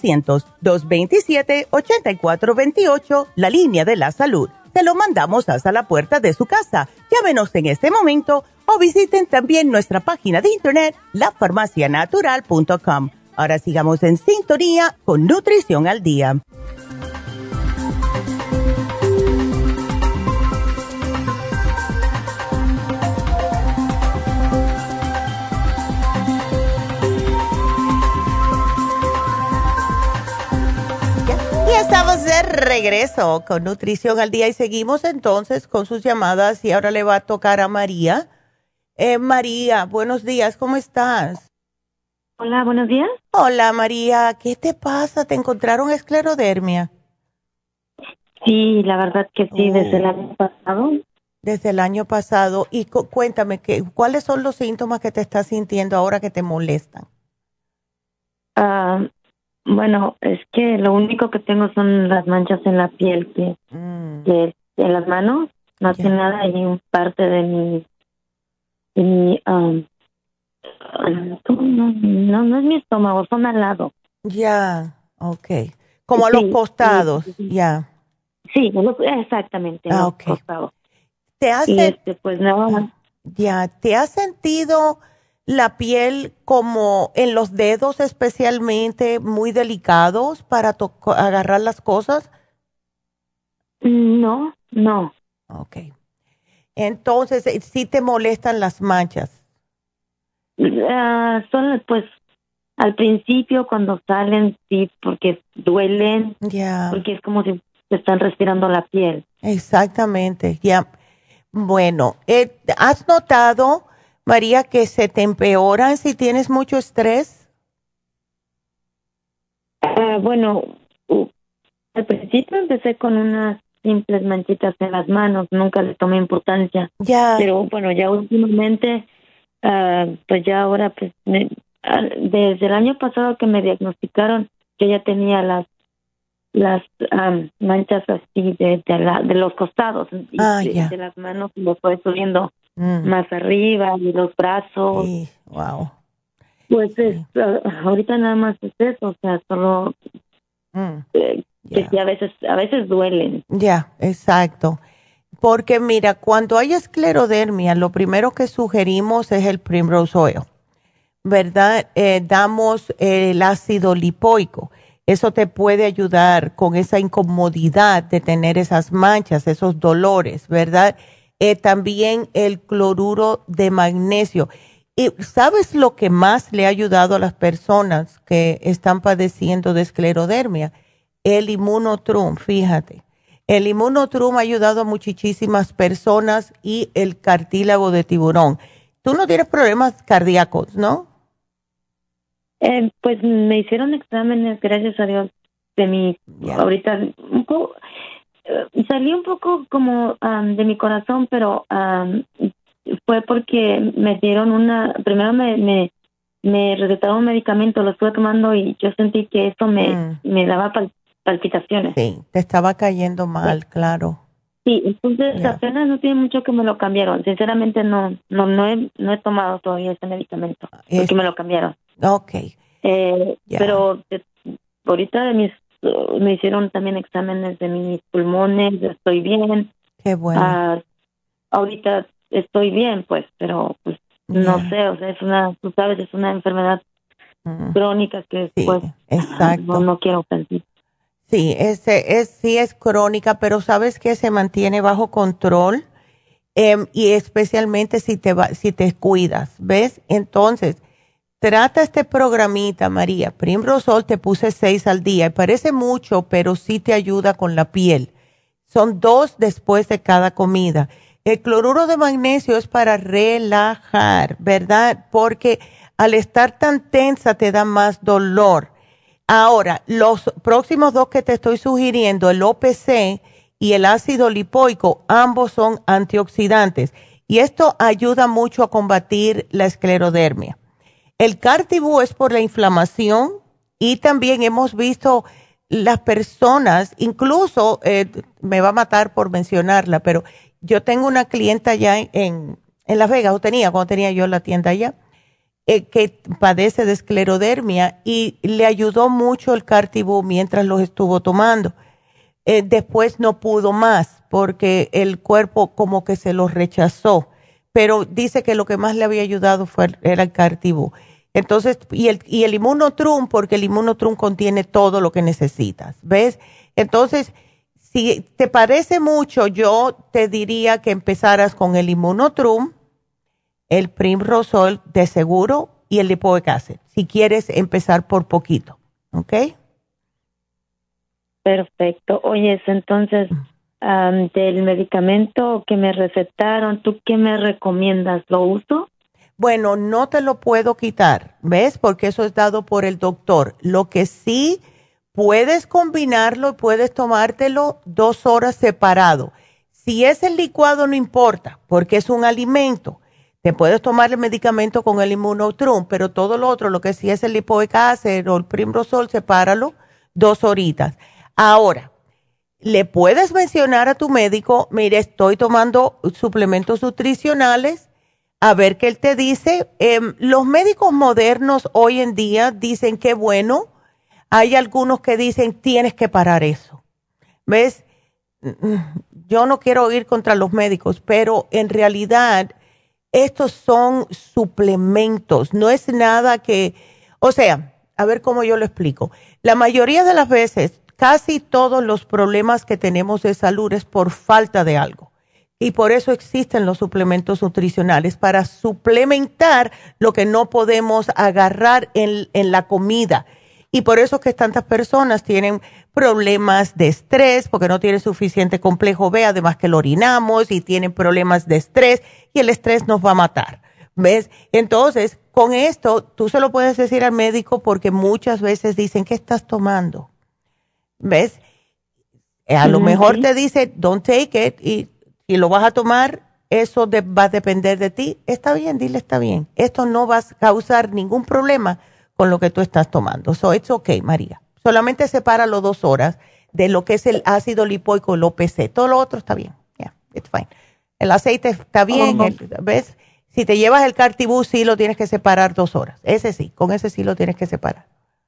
1-800-227-8428, la línea de la salud. Se lo mandamos hasta la puerta de su casa. Llámenos en este momento o visiten también nuestra página de internet, lafarmacianatural.com. Ahora sigamos en sintonía con Nutrición al Día. Estamos de regreso con Nutrición al Día y seguimos entonces con sus llamadas y ahora le va a tocar a María. María, buenos días, ¿cómo estás? Hola, buenos días. Hola María, ¿qué te pasa? ¿Te encontraron esclerodermia? Sí, la verdad que sí, desde el año pasado. Desde el año pasado. Y cuéntame, ¿cuáles son los síntomas que te estás sintiendo ahora que te molestan? Bueno, es que lo único que tengo son las manchas en la piel, que en las manos, más que nada, y parte de mi no es mi estómago, son al lado. Ya, okay. Como a los costados, ya. Sí, exactamente, a los costados. ¿Te hace, pues nada. Ya, ¿te has sentido la piel como en los dedos especialmente muy delicados para agarrar las cosas? No. Okay. Entonces, ¿sí te molestan las manchas? Son, pues, al principio cuando salen, sí, porque duelen, porque es como si te están respirando la piel. Exactamente, ya. Bueno, ¿has notado, María, que se te empeoran si tienes mucho estrés? Bueno, al principio empecé con unas simples manchitas en las manos, nunca le tomé importancia. Ya. Pero bueno, ya últimamente, pues ya ahora, pues desde el año pasado que me diagnosticaron, que ya tenía las manchas así de los costados y de las manos, lo fue subiendo más arriba y los brazos. Sí, wow. Pues ahorita nada más es eso, o sea, solo que sí, a veces duelen. Ya, exacto. Porque mira, cuando hay esclerodermia, lo primero que sugerimos es el Primrose Oil, ¿verdad? Damos el ácido lipoico. Eso te puede ayudar con esa incomodidad de tener esas manchas, esos dolores, ¿verdad? También el cloruro de magnesio. ¿Y sabes lo que más le ha ayudado a las personas que están padeciendo de esclerodermia? El Immunotrum, fíjate. El Immunotrum ha ayudado a muchísimas personas y el cartílago de tiburón. Tú no tienes problemas cardíacos, ¿no? Pues me hicieron exámenes, gracias a Dios, de mi, ahorita, salí un poco como de mi corazón, pero fue porque me dieron primero me recetaron un medicamento, lo estuve tomando y yo sentí que eso me daba palpitaciones. Sí, te estaba cayendo mal, claro. Sí, entonces apenas no tiene mucho que me lo cambiaron. Sinceramente no he tomado todavía ese medicamento porque me lo cambiaron. Okay. Pero ahorita de mis me hicieron también exámenes de mis pulmones, estoy bien. Qué bueno. Ahorita estoy bien, pues, pero pues no sé, o sea, tú sabes, es una enfermedad crónica que pues no quiero pensar. Sí, sí es crónica, pero sabes que se mantiene bajo control y especialmente si te cuidas, ¿ves? Entonces, trata este programita, María. Primrosol te puse 6 al día. Y parece mucho, pero sí te ayuda con la piel. Son 2 después de cada comida. El cloruro de magnesio es para relajar, ¿verdad? Porque al estar tan tensa te da más dolor. Ahora, los próximos 2 que te estoy sugiriendo, el OPC y el ácido lipoico, ambos son antioxidantes. Y esto ayuda mucho a combatir la esclerodermia. El Cartibú es por la inflamación y también hemos visto las personas, incluso me va a matar por mencionarla, pero yo tengo una clienta allá en Las Vegas, cuando tenía yo la tienda allá, que padece de esclerodermia y le ayudó mucho el Cartibú mientras los estuvo tomando. Después no pudo más porque el cuerpo como que se los rechazó, pero dice que lo que más le había ayudado era el Cartibú. Entonces, y el Immunotrum, porque el Immunotrum contiene todo lo que necesitas, ¿ves? Entonces, si te parece mucho, yo te diría que empezaras con el Immunotrum, el Primrosol de seguro y el Lipoic Acid, si quieres empezar por poquito, ¿ok? Perfecto. Oye, entonces, del medicamento que me recetaron, ¿tú qué me recomiendas? ¿Lo uso? Bueno, no te lo puedo quitar, ¿ves? Porque eso es dado por el doctor. Lo que sí, puedes combinarlo y puedes tomártelo 2 horas separado. Si es el licuado, no importa, porque es un alimento. Te puedes tomar el medicamento con el Immunotrum, pero todo lo otro, lo que sí es el Lipoic Acid o el Primrosol, sepáralo 2 horitas. Ahora, le puedes mencionar a tu médico, mire, estoy tomando suplementos nutricionales, a ver qué él te dice. Los médicos modernos hoy en día dicen que bueno, hay algunos que dicen tienes que parar eso. ¿Ves? Yo no quiero ir contra los médicos, pero en realidad estos son suplementos, no es nada que, o sea, a ver cómo yo lo explico. La mayoría de las veces, casi todos los problemas que tenemos de salud es por falta de algo. Y por eso existen los suplementos nutricionales, para suplementar lo que no podemos agarrar en la comida. Y por eso es que tantas personas tienen problemas de estrés, porque no tienen suficiente complejo B, además que lo orinamos, y tienen problemas de estrés, y el estrés nos va a matar. ¿Ves? Entonces, con esto, tú se lo puedes decir al médico, porque muchas veces dicen, ¿qué estás tomando? ¿Ves? A lo mejor te dice, don't take it, y si lo vas a tomar, eso va a depender de ti. Está bien, dile está bien. Esto no va a causar ningún problema con lo que tú estás tomando. So, it's okay, María. Solamente separa los 2 horas de lo que es el ácido lipoico, el OPC. Todo lo otro está bien. Yeah, it's fine. El aceite está bien, ¿ves? Si te llevas el Cartibú, sí lo tienes que separar 2 horas. Ese sí, con ese sí lo tienes que separar.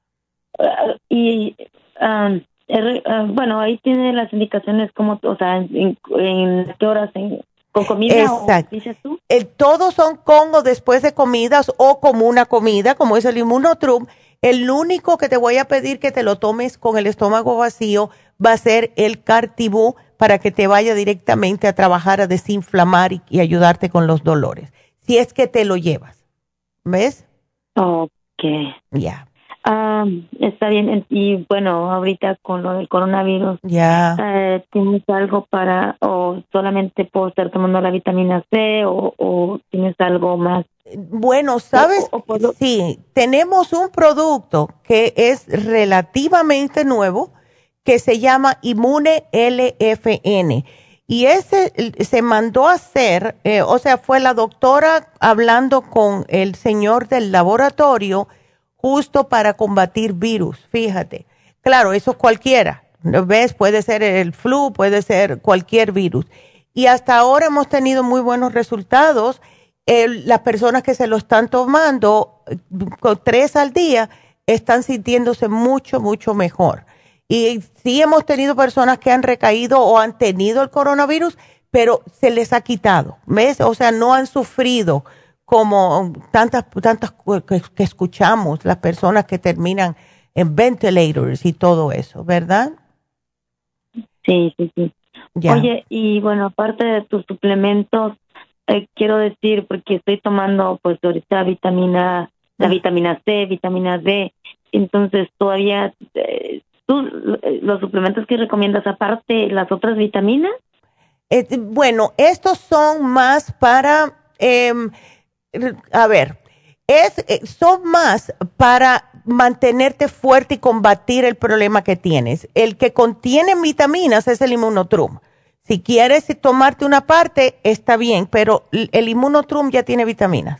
Bueno, ahí tiene las indicaciones como, o sea, en qué horas, con comida. Exacto. ¿O dices tú? Todos son con o después de comidas o como una comida, como es el Immunotrum. El único que te voy a pedir que te lo tomes con el estómago vacío va a ser el Cartibú, para que te vaya directamente a trabajar a desinflamar y ayudarte con los dolores. Si es que te lo llevas. ¿Ves? Ok. Ya. Está bien. Y bueno, ahorita con lo del coronavirus, ¿tienes algo para, o solamente puedo estar tomando la vitamina C, o tienes algo más? Bueno, ¿sabes? Sí, tenemos un producto que es relativamente nuevo, que se llama Immune LFN. Y ese se mandó a hacer, o sea, fue la doctora hablando con el señor del laboratorio, justo para combatir virus, fíjate. Claro, eso es cualquiera, ¿ves? Puede ser el flu, puede ser cualquier virus. Y hasta ahora hemos tenido muy buenos resultados. Las personas que se lo están tomando con 3 al día están sintiéndose mucho, mucho mejor. Y sí hemos tenido personas que han recaído o han tenido el coronavirus, pero se les ha quitado, ¿ves? O sea, no han sufrido como tantas que escuchamos, las personas que terminan en ventilators y todo eso, ¿verdad? Sí. Ya. Oye, y bueno, aparte de tus suplementos, quiero decir, porque estoy tomando pues ahorita la vitamina C, vitamina D, entonces todavía, ¿tú los suplementos que recomiendas aparte las otras vitaminas? Bueno, estos son más para, son más para mantenerte fuerte y combatir el problema que tienes. El que contiene vitaminas es el Immunotrum. Si quieres tomarte una parte, está bien, pero el Immunotrum ya tiene vitaminas.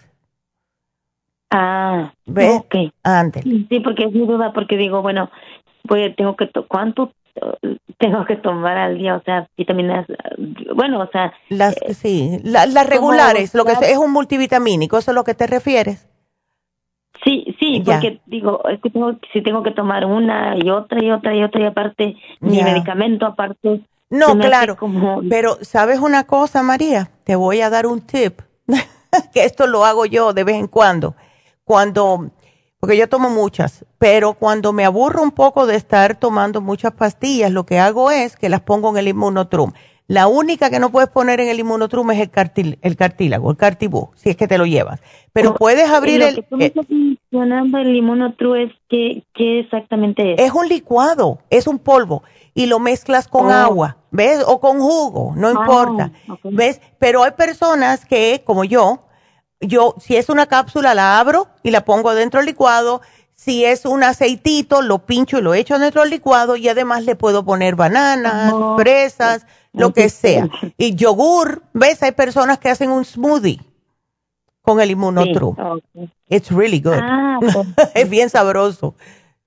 Ah, ¿ves? Ok. Ándale. Sí, porque es mi duda, porque digo, bueno, pues ¿cuánto tengo que tomar al día? O sea, vitaminas, bueno, o sea... Las regulares, lo que es un multivitamínico, ¿eso es a lo que te refieres? Sí, Ya. porque digo, es que tengo que tomar una y otra y aparte, mi Ya. medicamento aparte... No, claro, pero ¿sabes una cosa, María? Te voy a dar un tip, que esto lo hago yo de vez en cuando, porque yo tomo muchas, pero cuando me aburro un poco de estar tomando muchas pastillas, lo que hago es que las pongo en el Immunotrum. La única que no puedes poner en el Immunotrum es el cartílago, el Cartibú, si es que te lo llevas. Pero puedes abrir lo que tú me estás mencionando, el Immunotrum, ¿qué exactamente es? Es un licuado, es un polvo, y lo mezclas con agua, ¿ves? O con jugo, no importa, ¿ves? Pero hay personas que, como yo, si es una cápsula, la abro y la pongo dentro del licuado. Si es un aceitito, lo pincho y lo echo dentro del licuado, y además le puedo poner bananas, fresas, lo que sea. Y yogur, ¿ves? Hay personas que hacen un smoothie con el Immunotrum. It's really good. Es bien sabroso.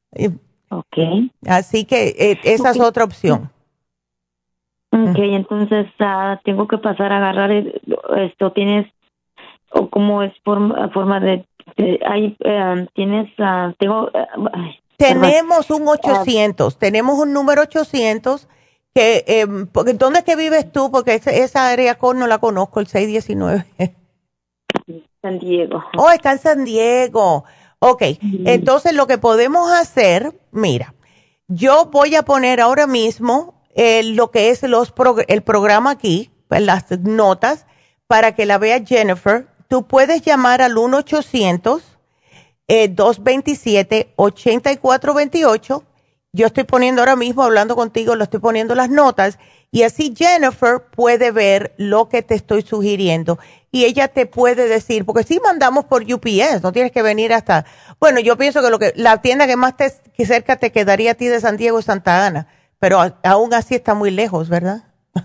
Así que esa es otra opción. Entonces tengo que pasar a agarrar esto. ¿Tienes o cómo es forma de tienes tenemos un 800, tenemos un número 800 que ¿dónde es que vives tú? Porque esa área no la conozco, el 619. San Diego. Oh, está en San Diego. Ok, entonces lo que podemos hacer, mira, yo voy a poner ahora mismo lo que es el programa aquí, las notas, para que la vea Jennifer. Tú puedes llamar al 1-800-227-8428. Yo estoy poniendo ahora mismo, hablando contigo, lo estoy poniendo las notas, y así Jennifer puede ver lo que te estoy sugiriendo. Y ella te puede decir, porque sí mandamos por UPS, no tienes que venir hasta... Bueno, yo pienso que la tienda que más cerca te quedaría a ti de San Diego es Santa Ana, pero aún así está muy lejos, ¿verdad?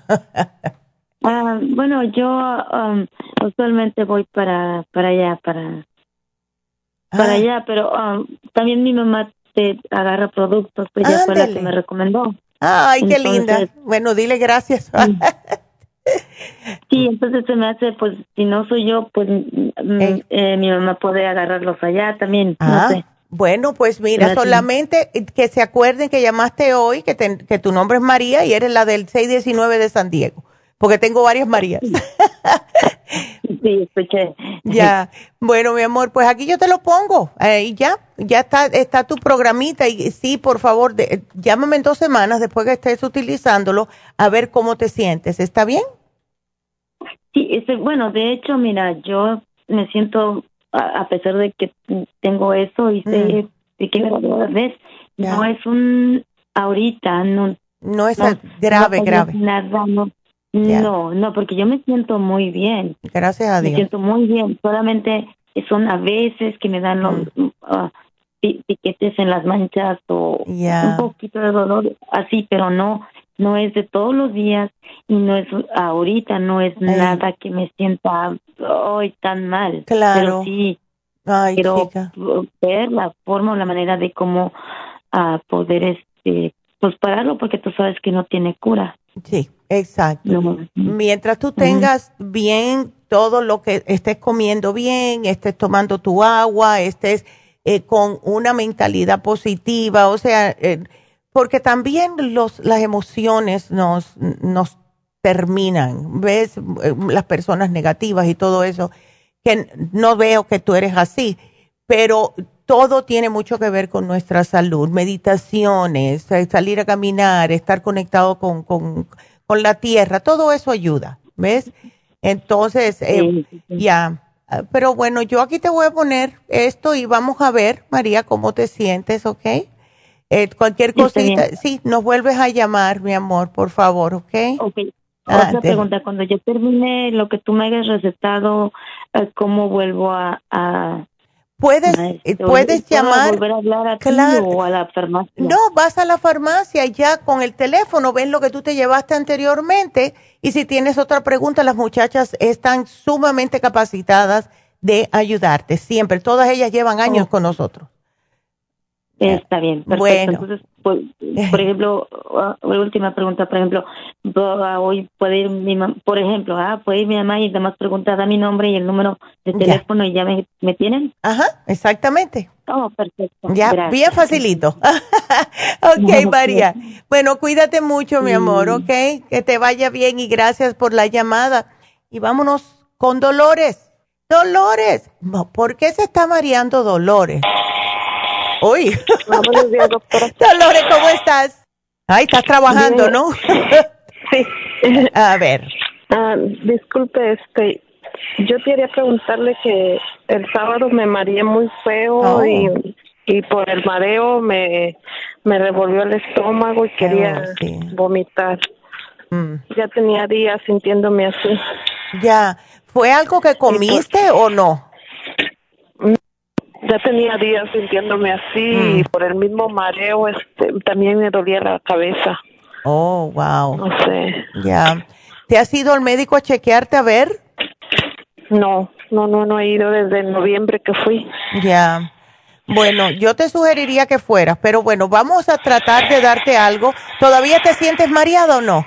Bueno, yo usualmente voy para allá, para allá, pero también mi mamá te agarra productos, pues ella fue la que me recomendó. Ay, qué linda. Bueno, dile gracias. Sí, entonces se me hace, pues, si no soy yo, pues mi mamá puede agarrarlos allá también, no sé. Bueno, pues mira, solamente que se acuerden que llamaste hoy, que tu nombre es María y eres la del 619 de San Diego, porque tengo varias Marías. Sí, escuché. Ya, bueno, mi amor, pues aquí yo te lo pongo, y ya está tu programita, y sí, por favor, llámame en 2 semanas después que estés utilizándolo, a ver cómo te sientes, ¿está bien? Sí, bueno, de hecho, mira, yo me siento, a pesar de que tengo eso y sé de que la vez, no es ahorita, no es grave. Nada, no, porque yo me siento muy bien. Gracias a Dios. Me siento muy bien, solamente son a veces que me dan los piquetes en las manchas o un poquito de dolor, así, pero no es de todos los días y no es ahorita, no es nada que me sienta hoy tan mal. Claro. Pero sí, quiero ver la forma o la manera de cómo poder pues pararlo, porque tú sabes que no tiene cura. Sí, exacto. Mientras tú tengas bien todo lo que estés comiendo bien, estés tomando tu agua, estés con una mentalidad positiva, o sea, porque también las emociones nos terminan, ¿ves? Las personas negativas y todo eso, que no veo que tú eres así, pero todo tiene mucho que ver con nuestra salud, meditaciones, salir a caminar, estar conectado con la tierra, todo eso ayuda, ¿ves? Entonces, ya, pero bueno, yo aquí te voy a poner esto y vamos a ver, María, cómo te sientes, ¿ok? Cualquier cosita, sí, nos vuelves a llamar, mi amor, por favor, ¿ok? Ok. Otra pregunta, cuando yo termine lo que tú me hayas recetado, ¿cómo vuelvo a puedes llamar, volver a hablar a ti o a la farmacia? No, vas a la farmacia ya con el teléfono, ven lo que tú te llevaste anteriormente y si tienes otra pregunta, las muchachas están sumamente capacitadas de ayudarte, siempre, todas ellas llevan años con nosotros. Está bien, perfecto. Bueno. Entonces, por ejemplo, última pregunta, por ejemplo, hoy puede ir mi mamá, por ejemplo, puede ir mi mamá y además pregunta, da mi nombre y el número de teléfono y ya me tienen. Ajá, exactamente. Oh, perfecto. Ya, gracias. Bien facilito. Ok, María. Bueno, cuídate mucho, mi amor, ok, que te vaya bien y gracias por la llamada. Y vámonos con Dolores. Dolores, ¿por qué se está mareando Dolores? Uy. Buenos días, doctora. Dolores, ¿cómo estás? Ay, estás trabajando, bien. ¿No? Sí. A ver. Disculpe, yo quería preguntarle que el sábado me mareé muy feo y por el mareo me revolvió el estómago y quería vomitar. Ya tenía días sintiéndome así. Ya. ¿Fue algo que comiste o no? Ya tenía días sintiéndome así y por el mismo mareo también me dolía la cabeza. Oh, wow. No sé. Ya. ¿Te has ido al médico a chequearte a ver? No he ido desde noviembre que fui. Ya. Bueno, yo te sugeriría que fueras, pero bueno, vamos a tratar de darte algo. ¿Todavía te sientes mareada o no?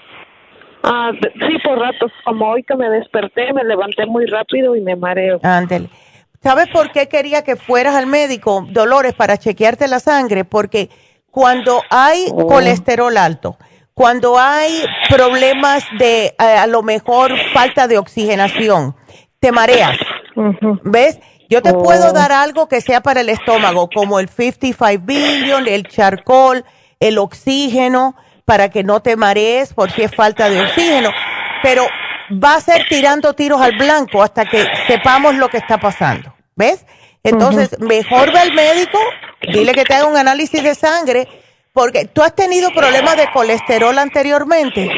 Sí, por ratos. Como hoy que me desperté, me levanté muy rápido y me mareo. Ándale. ¿Sabes por qué quería que fueras al médico, Dolores, para chequearte la sangre? Porque cuando hay colesterol alto, cuando hay problemas de, a lo mejor, falta de oxigenación, te mareas. ¿Ves? Yo te puedo dar algo que sea para el estómago, como el 55 billion, el charcoal, el oxígeno, para que no te marees por si es falta de oxígeno. Pero va a ser tirando tiros al blanco hasta que sepamos lo que está pasando, ¿ves? Entonces, mejor ve al médico, dile que te haga un análisis de sangre, porque tú has tenido problemas de colesterol anteriormente.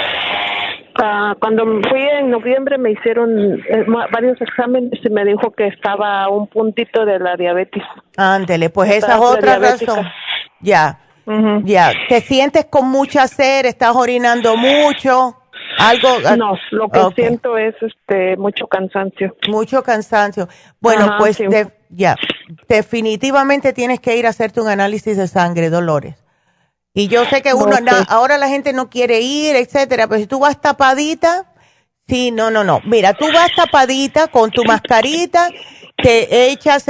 Cuando fui en noviembre me hicieron varios exámenes y me dijo que estaba a un puntito de la diabetes. Ándele, pues esa es otra razón. Ya, ya. ¿Te sientes con mucha sed? ¿Estás orinando mucho? ¿Algo? No, lo que siento es mucho cansancio. Mucho cansancio. Bueno, pues sí. Ya, definitivamente tienes que ir a hacerte un análisis de sangre, Dolores. Y yo sé que ahora la gente no quiere ir, etcétera, pero si tú vas tapadita, sí, no. Mira, tú vas tapadita con tu mascarita, te echas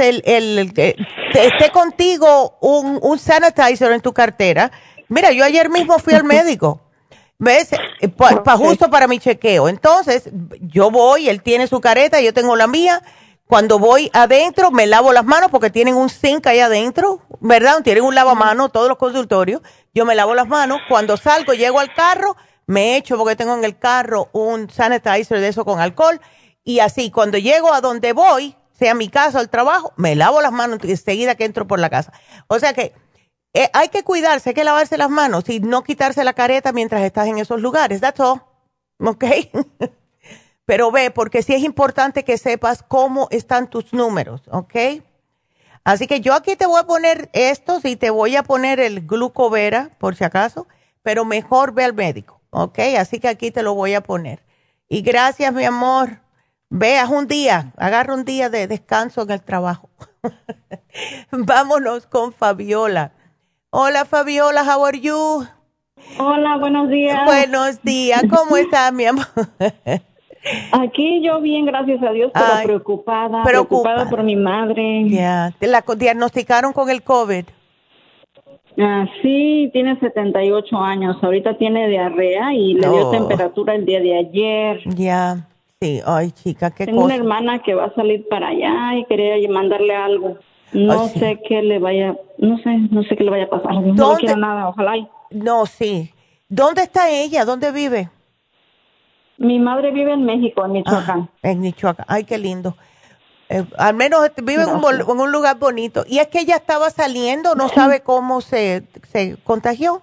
esté contigo un sanitizer en tu cartera. Mira, yo ayer mismo fui al médico. ¿Ves? Justo para mi chequeo. Entonces, yo voy, él tiene su careta, yo tengo la mía. Cuando voy adentro, me lavo las manos porque tienen un zinc ahí adentro, ¿verdad? Tienen un lavamanos, todos los consultorios. Yo me lavo las manos. Cuando salgo, llego al carro, me echo porque tengo en el carro un sanitizer de eso con alcohol. Y así, cuando llego a donde voy, sea mi casa o el trabajo, me lavo las manos enseguida que entro por la casa. O sea que hay que cuidarse, hay que lavarse las manos y no quitarse la careta mientras estás en esos lugares. That's all. ¿Ok? Pero ve, porque sí es importante que sepas cómo están tus números. ¿Ok? Así que yo aquí te voy a poner estos y te voy a poner el glucovera, por si acaso, pero mejor ve al médico. ¿Ok? Así que aquí te lo voy a poner. Y gracias, mi amor. Veas un día, agarra un día de descanso en el trabajo. Vámonos con Fabiola. Hola, Fabiola, how are you? Hola, buenos días. Buenos días, ¿cómo estás, mi amor? Aquí yo bien, gracias a Dios, pero preocupada por mi madre. Ya, ¿te la diagnosticaron con el COVID? Sí, tiene 78 años. Ahorita tiene diarrea y le dio temperatura el día de ayer. Ya, sí. Ay, chica, qué Tengo cosa. una hermana que va a salir para allá y quería mandarle algo. No sé qué le vaya, no sé qué le vaya a pasar. No quiero nada, ojalá. No, sí. ¿Dónde está ella? ¿Dónde vive? Mi madre vive en México, en Michoacán. En Michoacán. Ay, qué lindo. Al menos vive en un lugar bonito. Y es que ella estaba saliendo, no sabe cómo se contagió.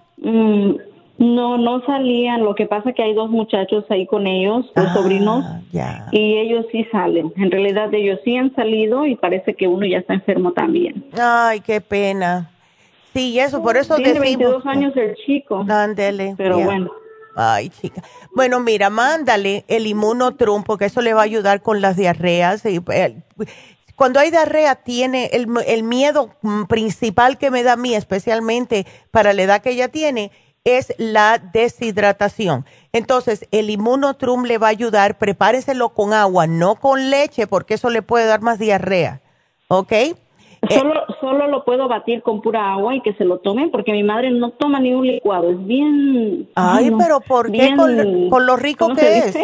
No salían. Lo que pasa es que hay 2 muchachos ahí con ellos, 2 sobrinos, y ellos sí salen. En realidad ellos sí han salido y parece que uno ya está enfermo también. Ay, qué pena. Sí, eso, por eso tiene decimos. 22 años el chico. Ándele. Pero bueno. Ay, chica. Bueno, mira, mándale el Immunotrum porque eso le va a ayudar con las diarreas. Cuando hay diarrea, tiene el miedo principal que me da a mí, especialmente para la edad que ella tiene, es la deshidratación. Entonces, el Immunotrum le va a ayudar. Prepáreselo con agua, no con leche, porque eso le puede dar más diarrea. ¿Ok? Solo lo puedo batir con pura agua y que se lo tomen, porque mi madre no toma ni un licuado. Es bien... Ay, no, pero ¿por qué con lo rico que es?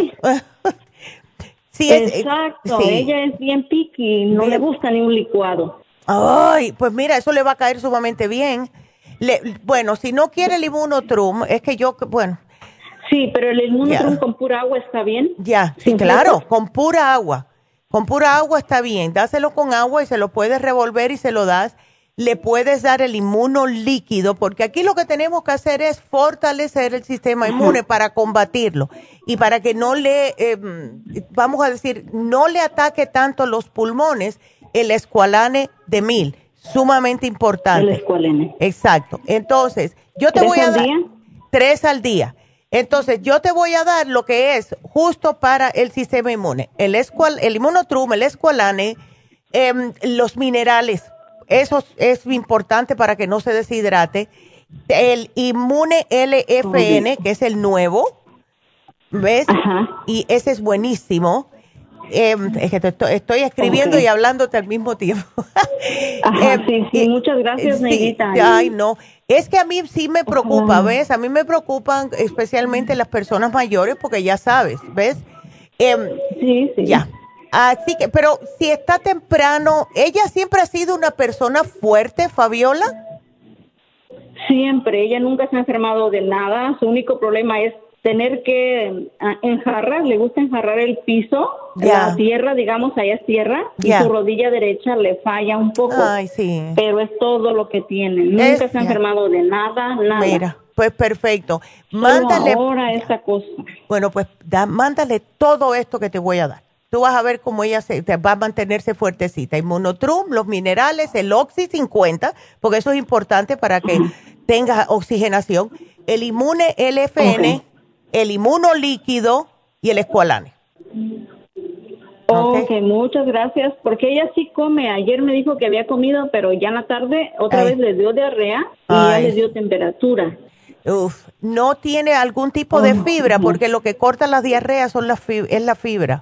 Sí, exacto, sí. Ella es bien picky, no le gusta ni un licuado. Ay, pues mira, eso le va a caer sumamente bien. Bueno, si no quiere el Immunotrum, es que bueno. Sí, pero el Immunotrum con pura agua está bien. Ya, sí, claro, con pura agua. Con pura agua está bien. Dáselo con agua y se lo puedes revolver y se lo das. Le puedes dar el inmunolíquido, porque aquí lo que tenemos que hacer es fortalecer el sistema inmune para combatirlo y para que no le, vamos a decir, no le ataque tanto los pulmones, el Esqualane de 1000, sumamente importante. El Esqualane. Exacto. Entonces, yo te voy a dar 3 al día. Entonces, yo te voy a dar lo que es justo para el sistema inmune. El Immunotrum, el Esqualane, los minerales. Eso es importante para que no se deshidrate. El Inmune LFN, que es el nuevo, ¿ves? Y ese es buenísimo. Es que estoy escribiendo y hablándote al mismo tiempo. Sí, muchas gracias, Neidita. Ay, no. Es que a mí sí me preocupa, ¿ves? A mí me preocupan especialmente las personas mayores porque ya sabes, ¿ves? Sí. Ya. Así que, pero si está temprano, ¿ella siempre ha sido una persona fuerte, Fabiola? Siempre, ella nunca se ha enfermado de nada. Su único problema es tener que enjarrar, le gusta enjarrar el piso, la tierra, digamos, allá es tierra, y su rodilla derecha le falla un poco. Ay, sí. Pero es todo lo que tiene. Nunca se ha enfermado de nada. Mira, pues perfecto. Mándale. Ahora esta cosa. Bueno, pues mándale todo esto que te voy a dar. Tú vas a ver cómo ella va a mantenerse fuertecita. Immunotrum, los minerales, el Oxy 50, porque eso es importante para que tenga oxigenación. El Inmune LFN, el Inmunolíquido y el Esqualane. Ok, muchas gracias, porque ella sí come. Ayer me dijo que había comido, pero ya en la tarde otra vez le dio diarrea y ya le dio temperatura. No tiene algún tipo de fibra, porque lo que corta las diarreas es la fibra.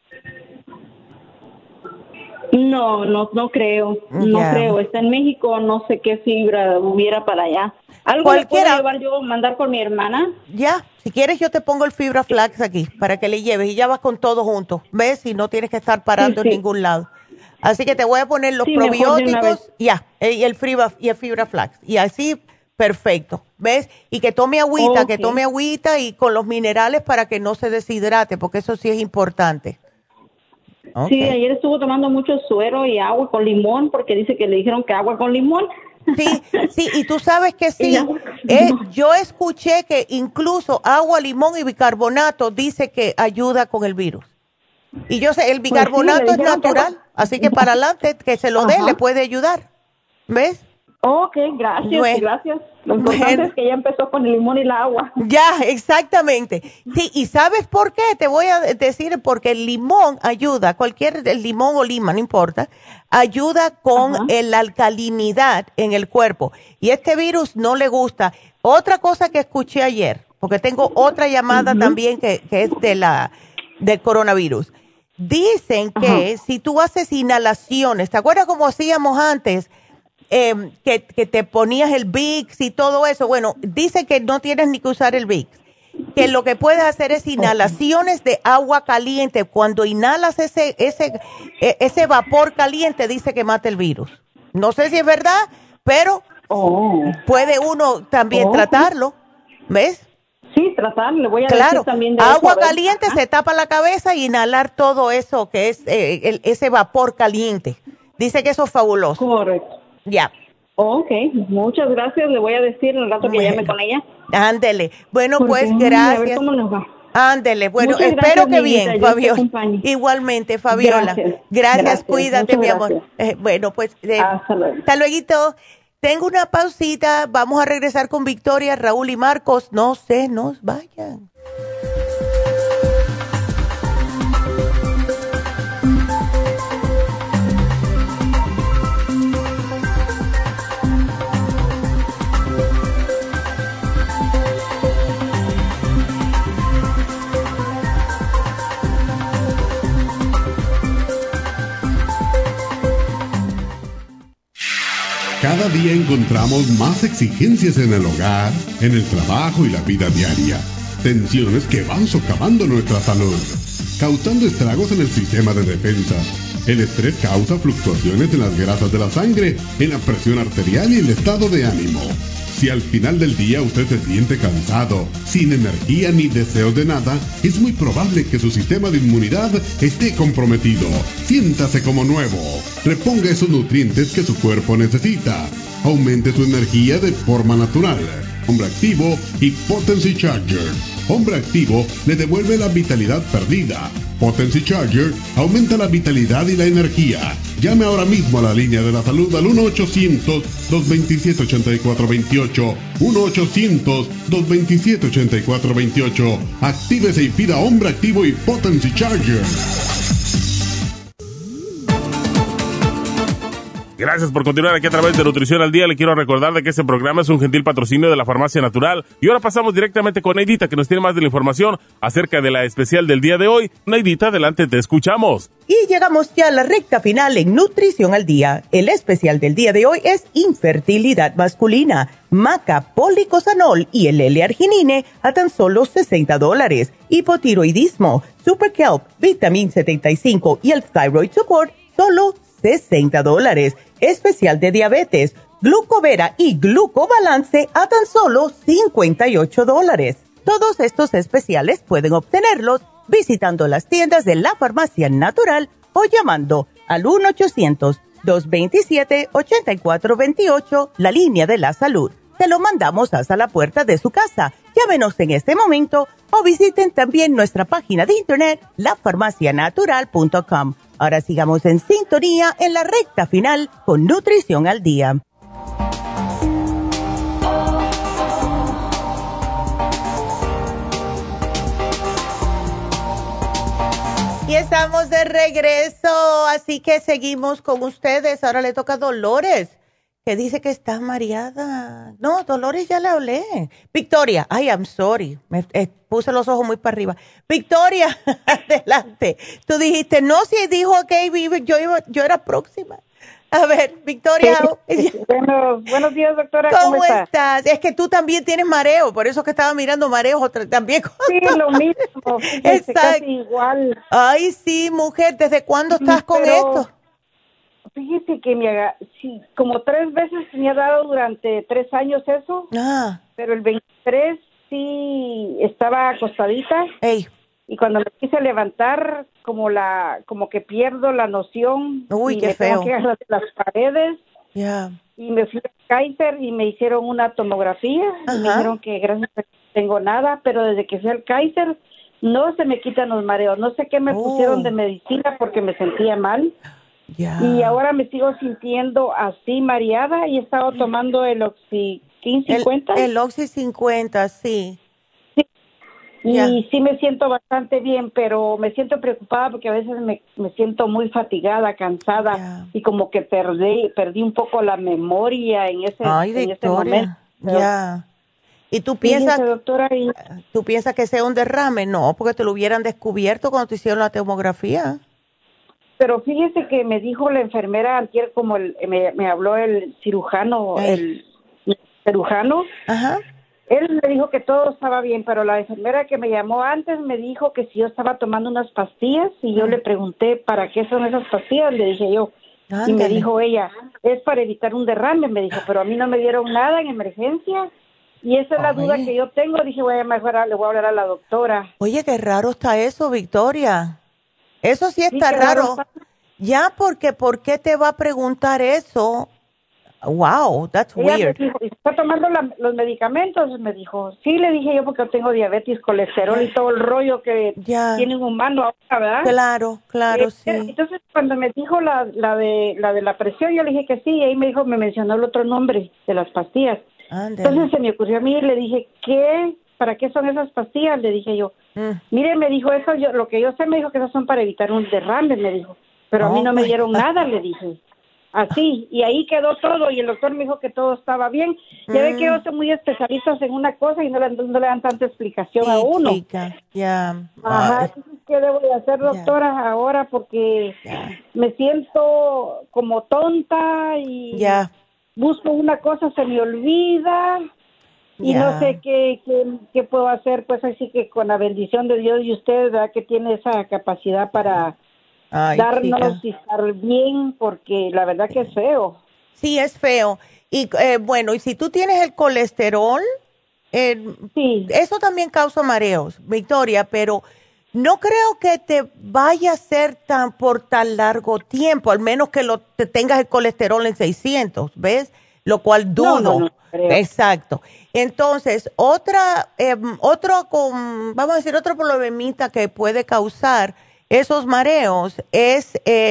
No creo. No creo. Está en México, no sé qué fibra hubiera para allá. ¿Algo le puedo llevar yo, mandar con mi hermana? Ya, si quieres yo te pongo el Fibra Flax aquí para que le lleves y ya vas con todo junto. ¿Ves? Y no tienes que estar parando en ningún lado. Así que te voy a poner los probióticos y el Fibra Flax. Y así, perfecto. ¿Ves? Y que tome agüita y con los minerales para que no se deshidrate, porque eso sí es importante. Sí, ayer estuvo tomando mucho suero y agua con limón, porque dice que le dijeron que agua con limón. Sí, y tú sabes que sí. Yo escuché que incluso agua, limón y bicarbonato dice que ayuda con el virus. Y yo sé, el bicarbonato es natural, así que para adelante que se lo dé, le puede ayudar. ¿Ves? Ok, gracias. Lo importante es que ya empezó con el limón y el agua. Ya, exactamente. Sí, ¿y sabes por qué? Te voy a decir, porque el limón ayuda, el limón o lima, no importa, ayuda con la alcalinidad en el cuerpo. Y este virus no le gusta. Otra cosa que escuché ayer, porque tengo otra llamada también que es del coronavirus. Dicen que si tú haces inhalaciones, ¿te acuerdas cómo hacíamos antes? que te ponías el Vicks y todo eso. Bueno, dice que no tienes ni que usar el Vicks, que lo que puedes hacer es inhalaciones de agua caliente. Cuando inhalas ese vapor caliente, dice que mata el virus. No sé si es verdad, pero puede uno también tratarlo, ¿ves? Sí, tratarlo, le voy a decir también de agua eso, caliente, se tapa la cabeza y inhalar todo eso que es ese vapor caliente. Dice que eso es fabuloso. Correcto. Ya. Ok, muchas gracias, le voy a decir el rato que llame con ella. Ándele. Bueno, Porque, pues gracias. A ver cómo nos va. Ándele, bueno, Muchas espero gracias, que bien, Neidita, Fabiola. Igualmente, Fabiola. Gracias, cuídate, mi amor. Bueno, pues hasta luego. Tengo una pausita, vamos a regresar con Victoria, Raúl y Marcos. No se nos vayan. Cada día encontramos más exigencias en el hogar, en el trabajo y la vida diaria. Tensiones que van socavando nuestra salud, causando estragos en el sistema de defensa. El estrés causa fluctuaciones en las grasas de la sangre, en la presión arterial y el estado de ánimo. Si al final del día usted se siente cansado, sin energía ni deseos de nada, es muy probable que su sistema de inmunidad esté comprometido. Siéntase como nuevo. Reponga esos nutrientes que su cuerpo necesita. Aumente su energía de forma natural. Hombre Activo y Potency Charger. Hombre Activo le devuelve la vitalidad perdida. Potency Charger aumenta la vitalidad y la energía. Llame ahora mismo a la línea de la salud al 1-800-227-8428. 1-800-227-8428. Actívese y pida Hombre Activo y Potency Charger. Gracias por continuar aquí a través de Nutrición al Día. Le quiero recordar de que este programa es un gentil patrocinio de la Farmacia Natural. Y ahora pasamos directamente con Neidita, que nos tiene más de la información acerca de la especial del día de hoy. Neidita, adelante, te escuchamos. Y llegamos ya a la recta final en Nutrición al Día. El especial del día de hoy es infertilidad masculina, maca, policosanol y el L-arginine a tan solo $60. Hipotiroidismo, Super Kelp, Vitamin 75 y el Thyroid Support, solo $60. Especial de diabetes, Glucovera y Glucobalance a tan solo $58. Todos estos especiales pueden obtenerlos visitando las tiendas de la Farmacia Natural o llamando al 1-800-227-8428, la línea de la salud. Te lo mandamos hasta la puerta de su casa. Llámenos en este momento o visiten también nuestra página de internet, lafarmacianatural.com. Ahora sigamos en sintonía en la recta final con Nutrición al Día. Y estamos de regreso, así que seguimos con ustedes. Ahora le toca a Dolores, que dice que está mareada. No, Dolores ya le hablé. Victoria, ay, I'm sorry. Me puse los ojos muy para arriba. Victoria, adelante. Tú dijiste, no, si dijo que yo era próxima. A ver, Victoria. Bueno, buenos días, doctora. ¿Cómo estás? Es que tú también tienes mareo, por eso que estaba mirando mareos también. Sí, lo mismo. Exacto. Casi igual. Ay, sí, mujer, ¿desde cuándo estás con esto? Fíjese que sí, como 3 veces me ha dado durante 3 años eso. Pero el 23 sí estaba acostadita. Y cuando me quise levantar, como que pierdo la noción. Uy, y qué me feo. Tengo que agarrar de las paredes. Ya. Y me fui a Kaiser y me hicieron una tomografía. Y me dijeron que gracias a Dios no tengo nada, pero desde que fui al Kaiser no se me quitan los mareos. No sé qué me pusieron de medicina porque me sentía mal. Y ahora me sigo sintiendo así mareada y he estado tomando el Oxy 50. El Oxy 50, sí. Y sí me siento bastante bien, pero me siento preocupada porque a veces me siento muy fatigada, cansada y como que perdí un poco la memoria en ese momento. Ya. ¿Y tú piensas, tú piensas que sea un derrame? No, porque te lo hubieran descubierto cuando te hicieron la tomografía. Pero fíjese que me dijo la enfermera antier, como me habló el cirujano, el cirujano. Ajá. Él me dijo que todo estaba bien, pero la enfermera que me llamó antes me dijo que si yo estaba tomando unas pastillas, y yo le pregunté, ¿para qué son esas pastillas? Le dije yo. Y me dijo ella, es para evitar un derrame, me dijo, pero a mí no me dieron nada en emergencia. Y esa es la duda que yo tengo. Dije, le voy a hablar a la doctora. Oye, qué raro está eso, Victoria. Eso sí está raro. Ya, porque ¿por qué te va a preguntar eso? Wow, that's weird. Me dijo, ¿está tomando los medicamentos? Me dijo, sí, le dije yo, porque yo tengo diabetes, colesterol y todo el rollo que tiene un humano ahora, ¿verdad? Claro, sí. Entonces, cuando me dijo la de la presión, yo le dije que sí, y ahí me mencionó el otro nombre de las pastillas. Entonces se me ocurrió a mí y le dije, ¿para qué son esas pastillas? Le dije yo. Mire, me dijo, eso lo que yo sé, me dijo que esas son para evitar un derrame, me dijo. Pero a mí no me dieron nada, le dije. Así, y ahí quedó todo, y el doctor me dijo que todo estaba bien. Ya ve que ellos son muy especialistas en una cosa y no le dan tanta explicación a uno. Ajá, entonces, ¿qué debo de hacer, doctora, ahora? Porque me siento como tonta y busco una cosa, se me olvida, y no sé qué puedo hacer. Pues así que con la bendición de Dios y usted, ¿verdad?, que tiene esa capacidad para darnos y estar bien, porque la verdad que es feo. Sí, es feo. Y bueno, y si tú tienes el colesterol, eso también causa mareos, Victoria, pero no creo que te vaya a ser por tan largo tiempo, al menos que te tengas el colesterol en 600, ¿ves? Lo cual dudo. No exacto. Entonces, otro problemita que puede causar esos mareos es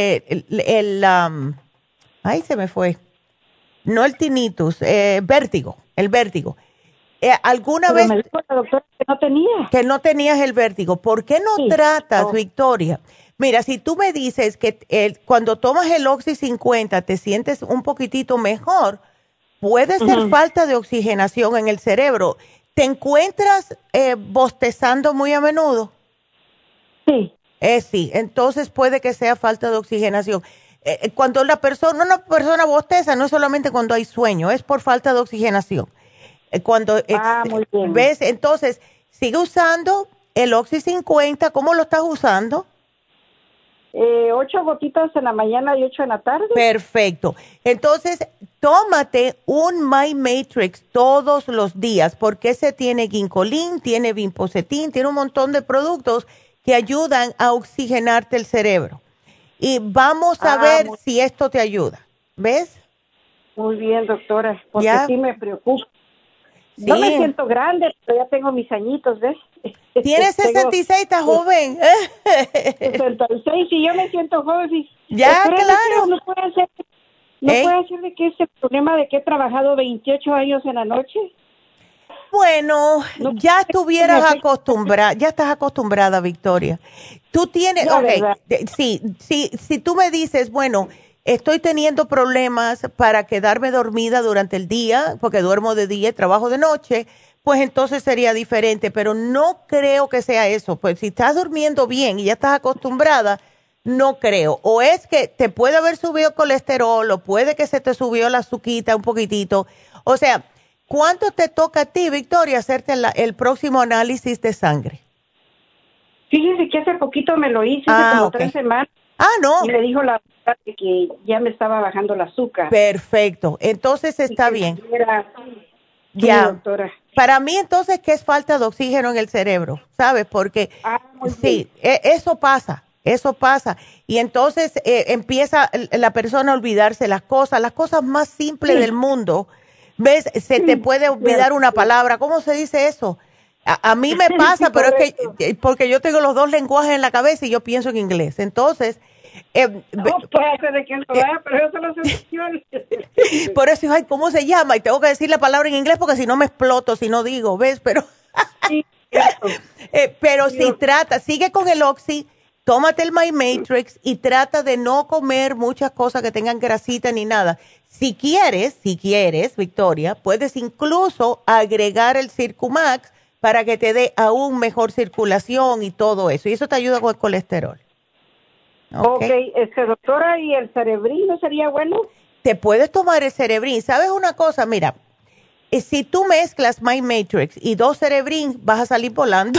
ay, se me fue. No el tinnitus, vértigo, el vértigo. ¿Alguna vez me dijo la doctora que no tenías el vértigo? ¿Por qué no tratas, Victoria? Mira, si tú me dices que cuando tomas el Oxy 50 te sientes un poquitito mejor, puede ser falta de oxigenación en el cerebro. ¿Te encuentras bostezando muy a menudo? Sí. Sí, entonces puede que sea falta de oxigenación. Cuando una persona bosteza, no es solamente cuando hay sueño, es por falta de oxigenación. Muy bien. ¿Ves? Entonces, sigue usando el Oxy 50. ¿Cómo lo estás usando? 8 gotitas en la mañana y 8 en la tarde. Perfecto. Entonces, tómate un My Matrix todos los días, porque ese tiene ginkolín, tiene vinpocetín, tiene un montón de productos que ayudan a oxigenarte el cerebro. Y vamos a ver si esto te ayuda. ¿Ves? Muy bien, doctora, porque sí me preocupa. Sí. No me siento grande, pero ya tengo mis añitos, ¿ves? Tienes 66, estás joven. 66, y yo me siento joven. Sí. Ya, claro. No puede ser de que ese problema de que he trabajado 28 años en la noche. Bueno, ya estuvieras acostumbrada, ya estás acostumbrada, Victoria. Tú tienes, si tú me dices, bueno, estoy teniendo problemas para quedarme dormida durante el día, porque duermo de día y trabajo de noche, pues entonces sería diferente, pero no creo que sea eso. Pues si estás durmiendo bien y ya estás acostumbrada, no creo. O es que te puede haber subido el colesterol, o puede que se te subió la azuquita un poquitito. O sea, ¿cuánto te toca a ti, Victoria, hacerte el próximo análisis de sangre? Fíjense que hace poquito me lo hice, hace como 3 semanas. No. Y me dijo la doctora que ya me estaba bajando el azúcar. Perfecto, entonces está bien. Ya, doctora. Para mí entonces que es falta de oxígeno en el cerebro, ¿sabes? Porque eso pasa. Y entonces empieza la persona a olvidarse las cosas más simples del mundo. ¿Ves? Se te puede olvidar una palabra. ¿Cómo se dice eso? A mí me pasa, pero es que porque yo tengo los dos lenguajes en la cabeza y yo pienso en inglés. Entonces, puede ser de que no vea, pero eso no se menciona. Por eso, ay, ¿cómo se llama? Y tengo que decir la palabra en inglés porque si no me exploto, si no digo, ¿ves? Pero, pero si sigue con el Oxy, tómate el My Matrix y trata de no comer muchas cosas que tengan grasita ni nada. Si quieres, Victoria, puedes incluso agregar el Circumax para que te dé aún mejor circulación y todo eso. Y eso te ayuda con el colesterol. Ok, doctora, ¿y el Cerebrin no sería bueno? Te puedes tomar el Cerebrin. ¿Sabes una cosa? Mira, si tú mezclas My Matrix y 2 Cerebrin, vas a salir volando.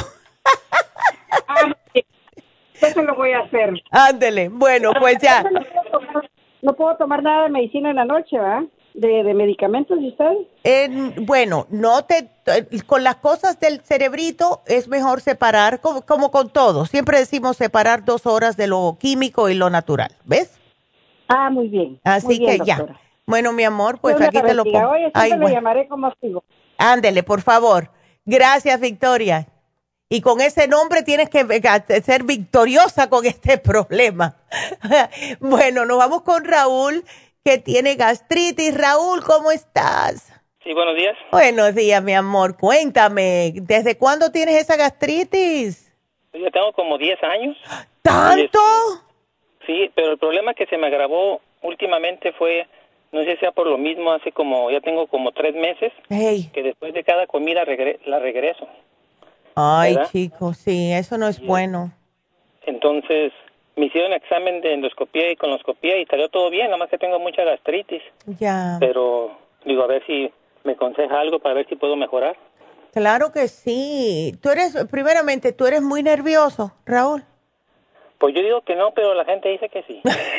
Eso lo voy a hacer. Ándele, bueno, pues ya. No puedo tomar nada de medicina en la noche, ¿verdad? De medicamentos, ¿y usted? Bueno, con las cosas del cerebrito es mejor separar, como con todo. Siempre decimos separar 2 horas de lo químico y lo natural, ¿ves? Ah, muy bien. Así muy bien, que ya. doctora. Bueno, mi amor, pues Dios aquí te lo pongo. Oye, siempre lo llamaré como sigo. Ándele, por favor. Gracias, Victoria. Y con ese nombre tienes que ser victoriosa con este problema. Bueno, nos vamos con Raúl, que tiene gastritis. Raúl, ¿cómo estás? Sí, buenos días. Buenos días, mi amor. Cuéntame, ¿desde cuándo tienes esa gastritis? Yo tengo como 10 años. ¿Tanto? Sí, pero el problema que se me agravó últimamente fue, no sé si sea por lo mismo, ya tengo como 3 meses, que después de cada comida la regreso. Ay, ¿verdad? chicos, sí, eso no es bueno. Entonces, me hicieron examen de endoscopía y colonoscopía y salió todo bien, nada más que tengo mucha gastritis. Ya. Pero, digo, a ver si me aconseja algo para ver si puedo mejorar. Claro que sí. Primeramente, ¿tú eres muy nervioso, Raúl? Pues yo digo que no, pero la gente dice que sí.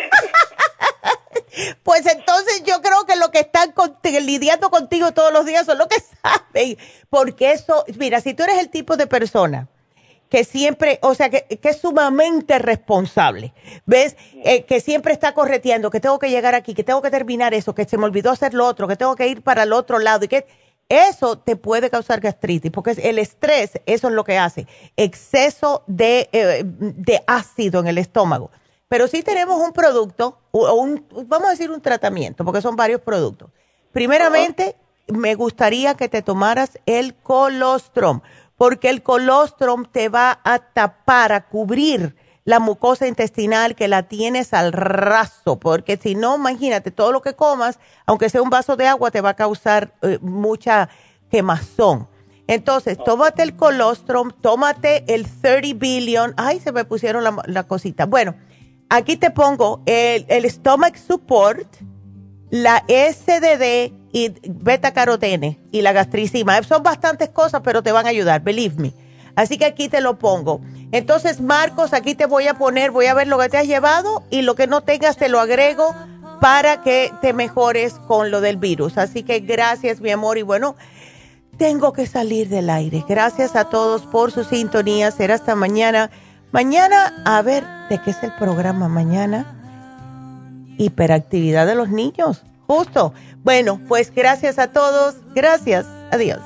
Pues entonces yo creo que lo que están lidiando contigo todos los días son lo que saben. Porque eso, mira, si tú eres el tipo de persona que siempre, o sea, que es sumamente responsable, ¿ves? Que siempre está correteando, que tengo que llegar aquí, que tengo que terminar eso, que se me olvidó hacer lo otro, que tengo que ir para el otro lado y que eso te puede causar gastritis, porque el estrés, eso es lo que hace, exceso de ácido en el estómago. Pero sí tenemos un producto, vamos a decir un tratamiento, porque son varios productos. Primeramente, me gustaría que te tomaras el colostrum, porque el colostrum te va a tapar, a cubrir la mucosa intestinal que la tienes al raso, porque si no, imagínate, todo lo que comas, aunque sea un vaso de agua, te va a causar mucha quemazón. Entonces, tómate el colostrum, tómate el 30 billion, ay, se me pusieron la cosita. Bueno, aquí te pongo el Stomach Support, la SDD y beta carotene y la gastricima. Son bastantes cosas, pero te van a ayudar, believe me. Así que aquí te lo pongo. Entonces, Marcos, aquí te voy a poner, voy a ver lo que te has llevado y lo que no tengas te lo agrego para que te mejores con lo del virus. Así que gracias, mi amor. Y bueno, tengo que salir del aire. Gracias a todos por su sintonía. Será hasta mañana. Mañana, a ver, ¿de qué es el programa mañana? Hiperactividad de los niños, justo. Bueno, pues gracias a todos. Gracias. Adiós.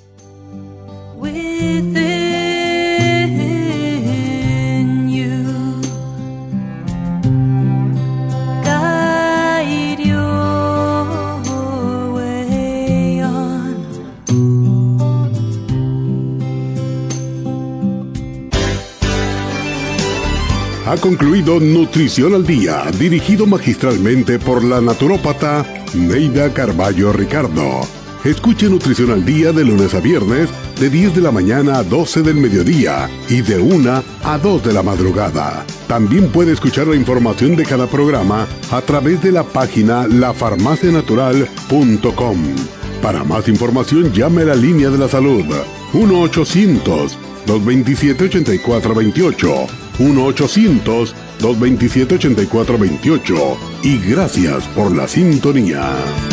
Ha concluido Nutrición al Día, dirigido magistralmente por la naturópata Neida Carballo Ricardo. Escuche Nutrición al Día de lunes a viernes, de 10 de la mañana a 12 del mediodía y de 1 a 2 de la madrugada. También puede escuchar la información de cada programa a través de la página lafarmacianatural.com. Para más información, llame a la línea de la salud 1-800-227-8428. 1-800-227-8428. Y gracias por la sintonía.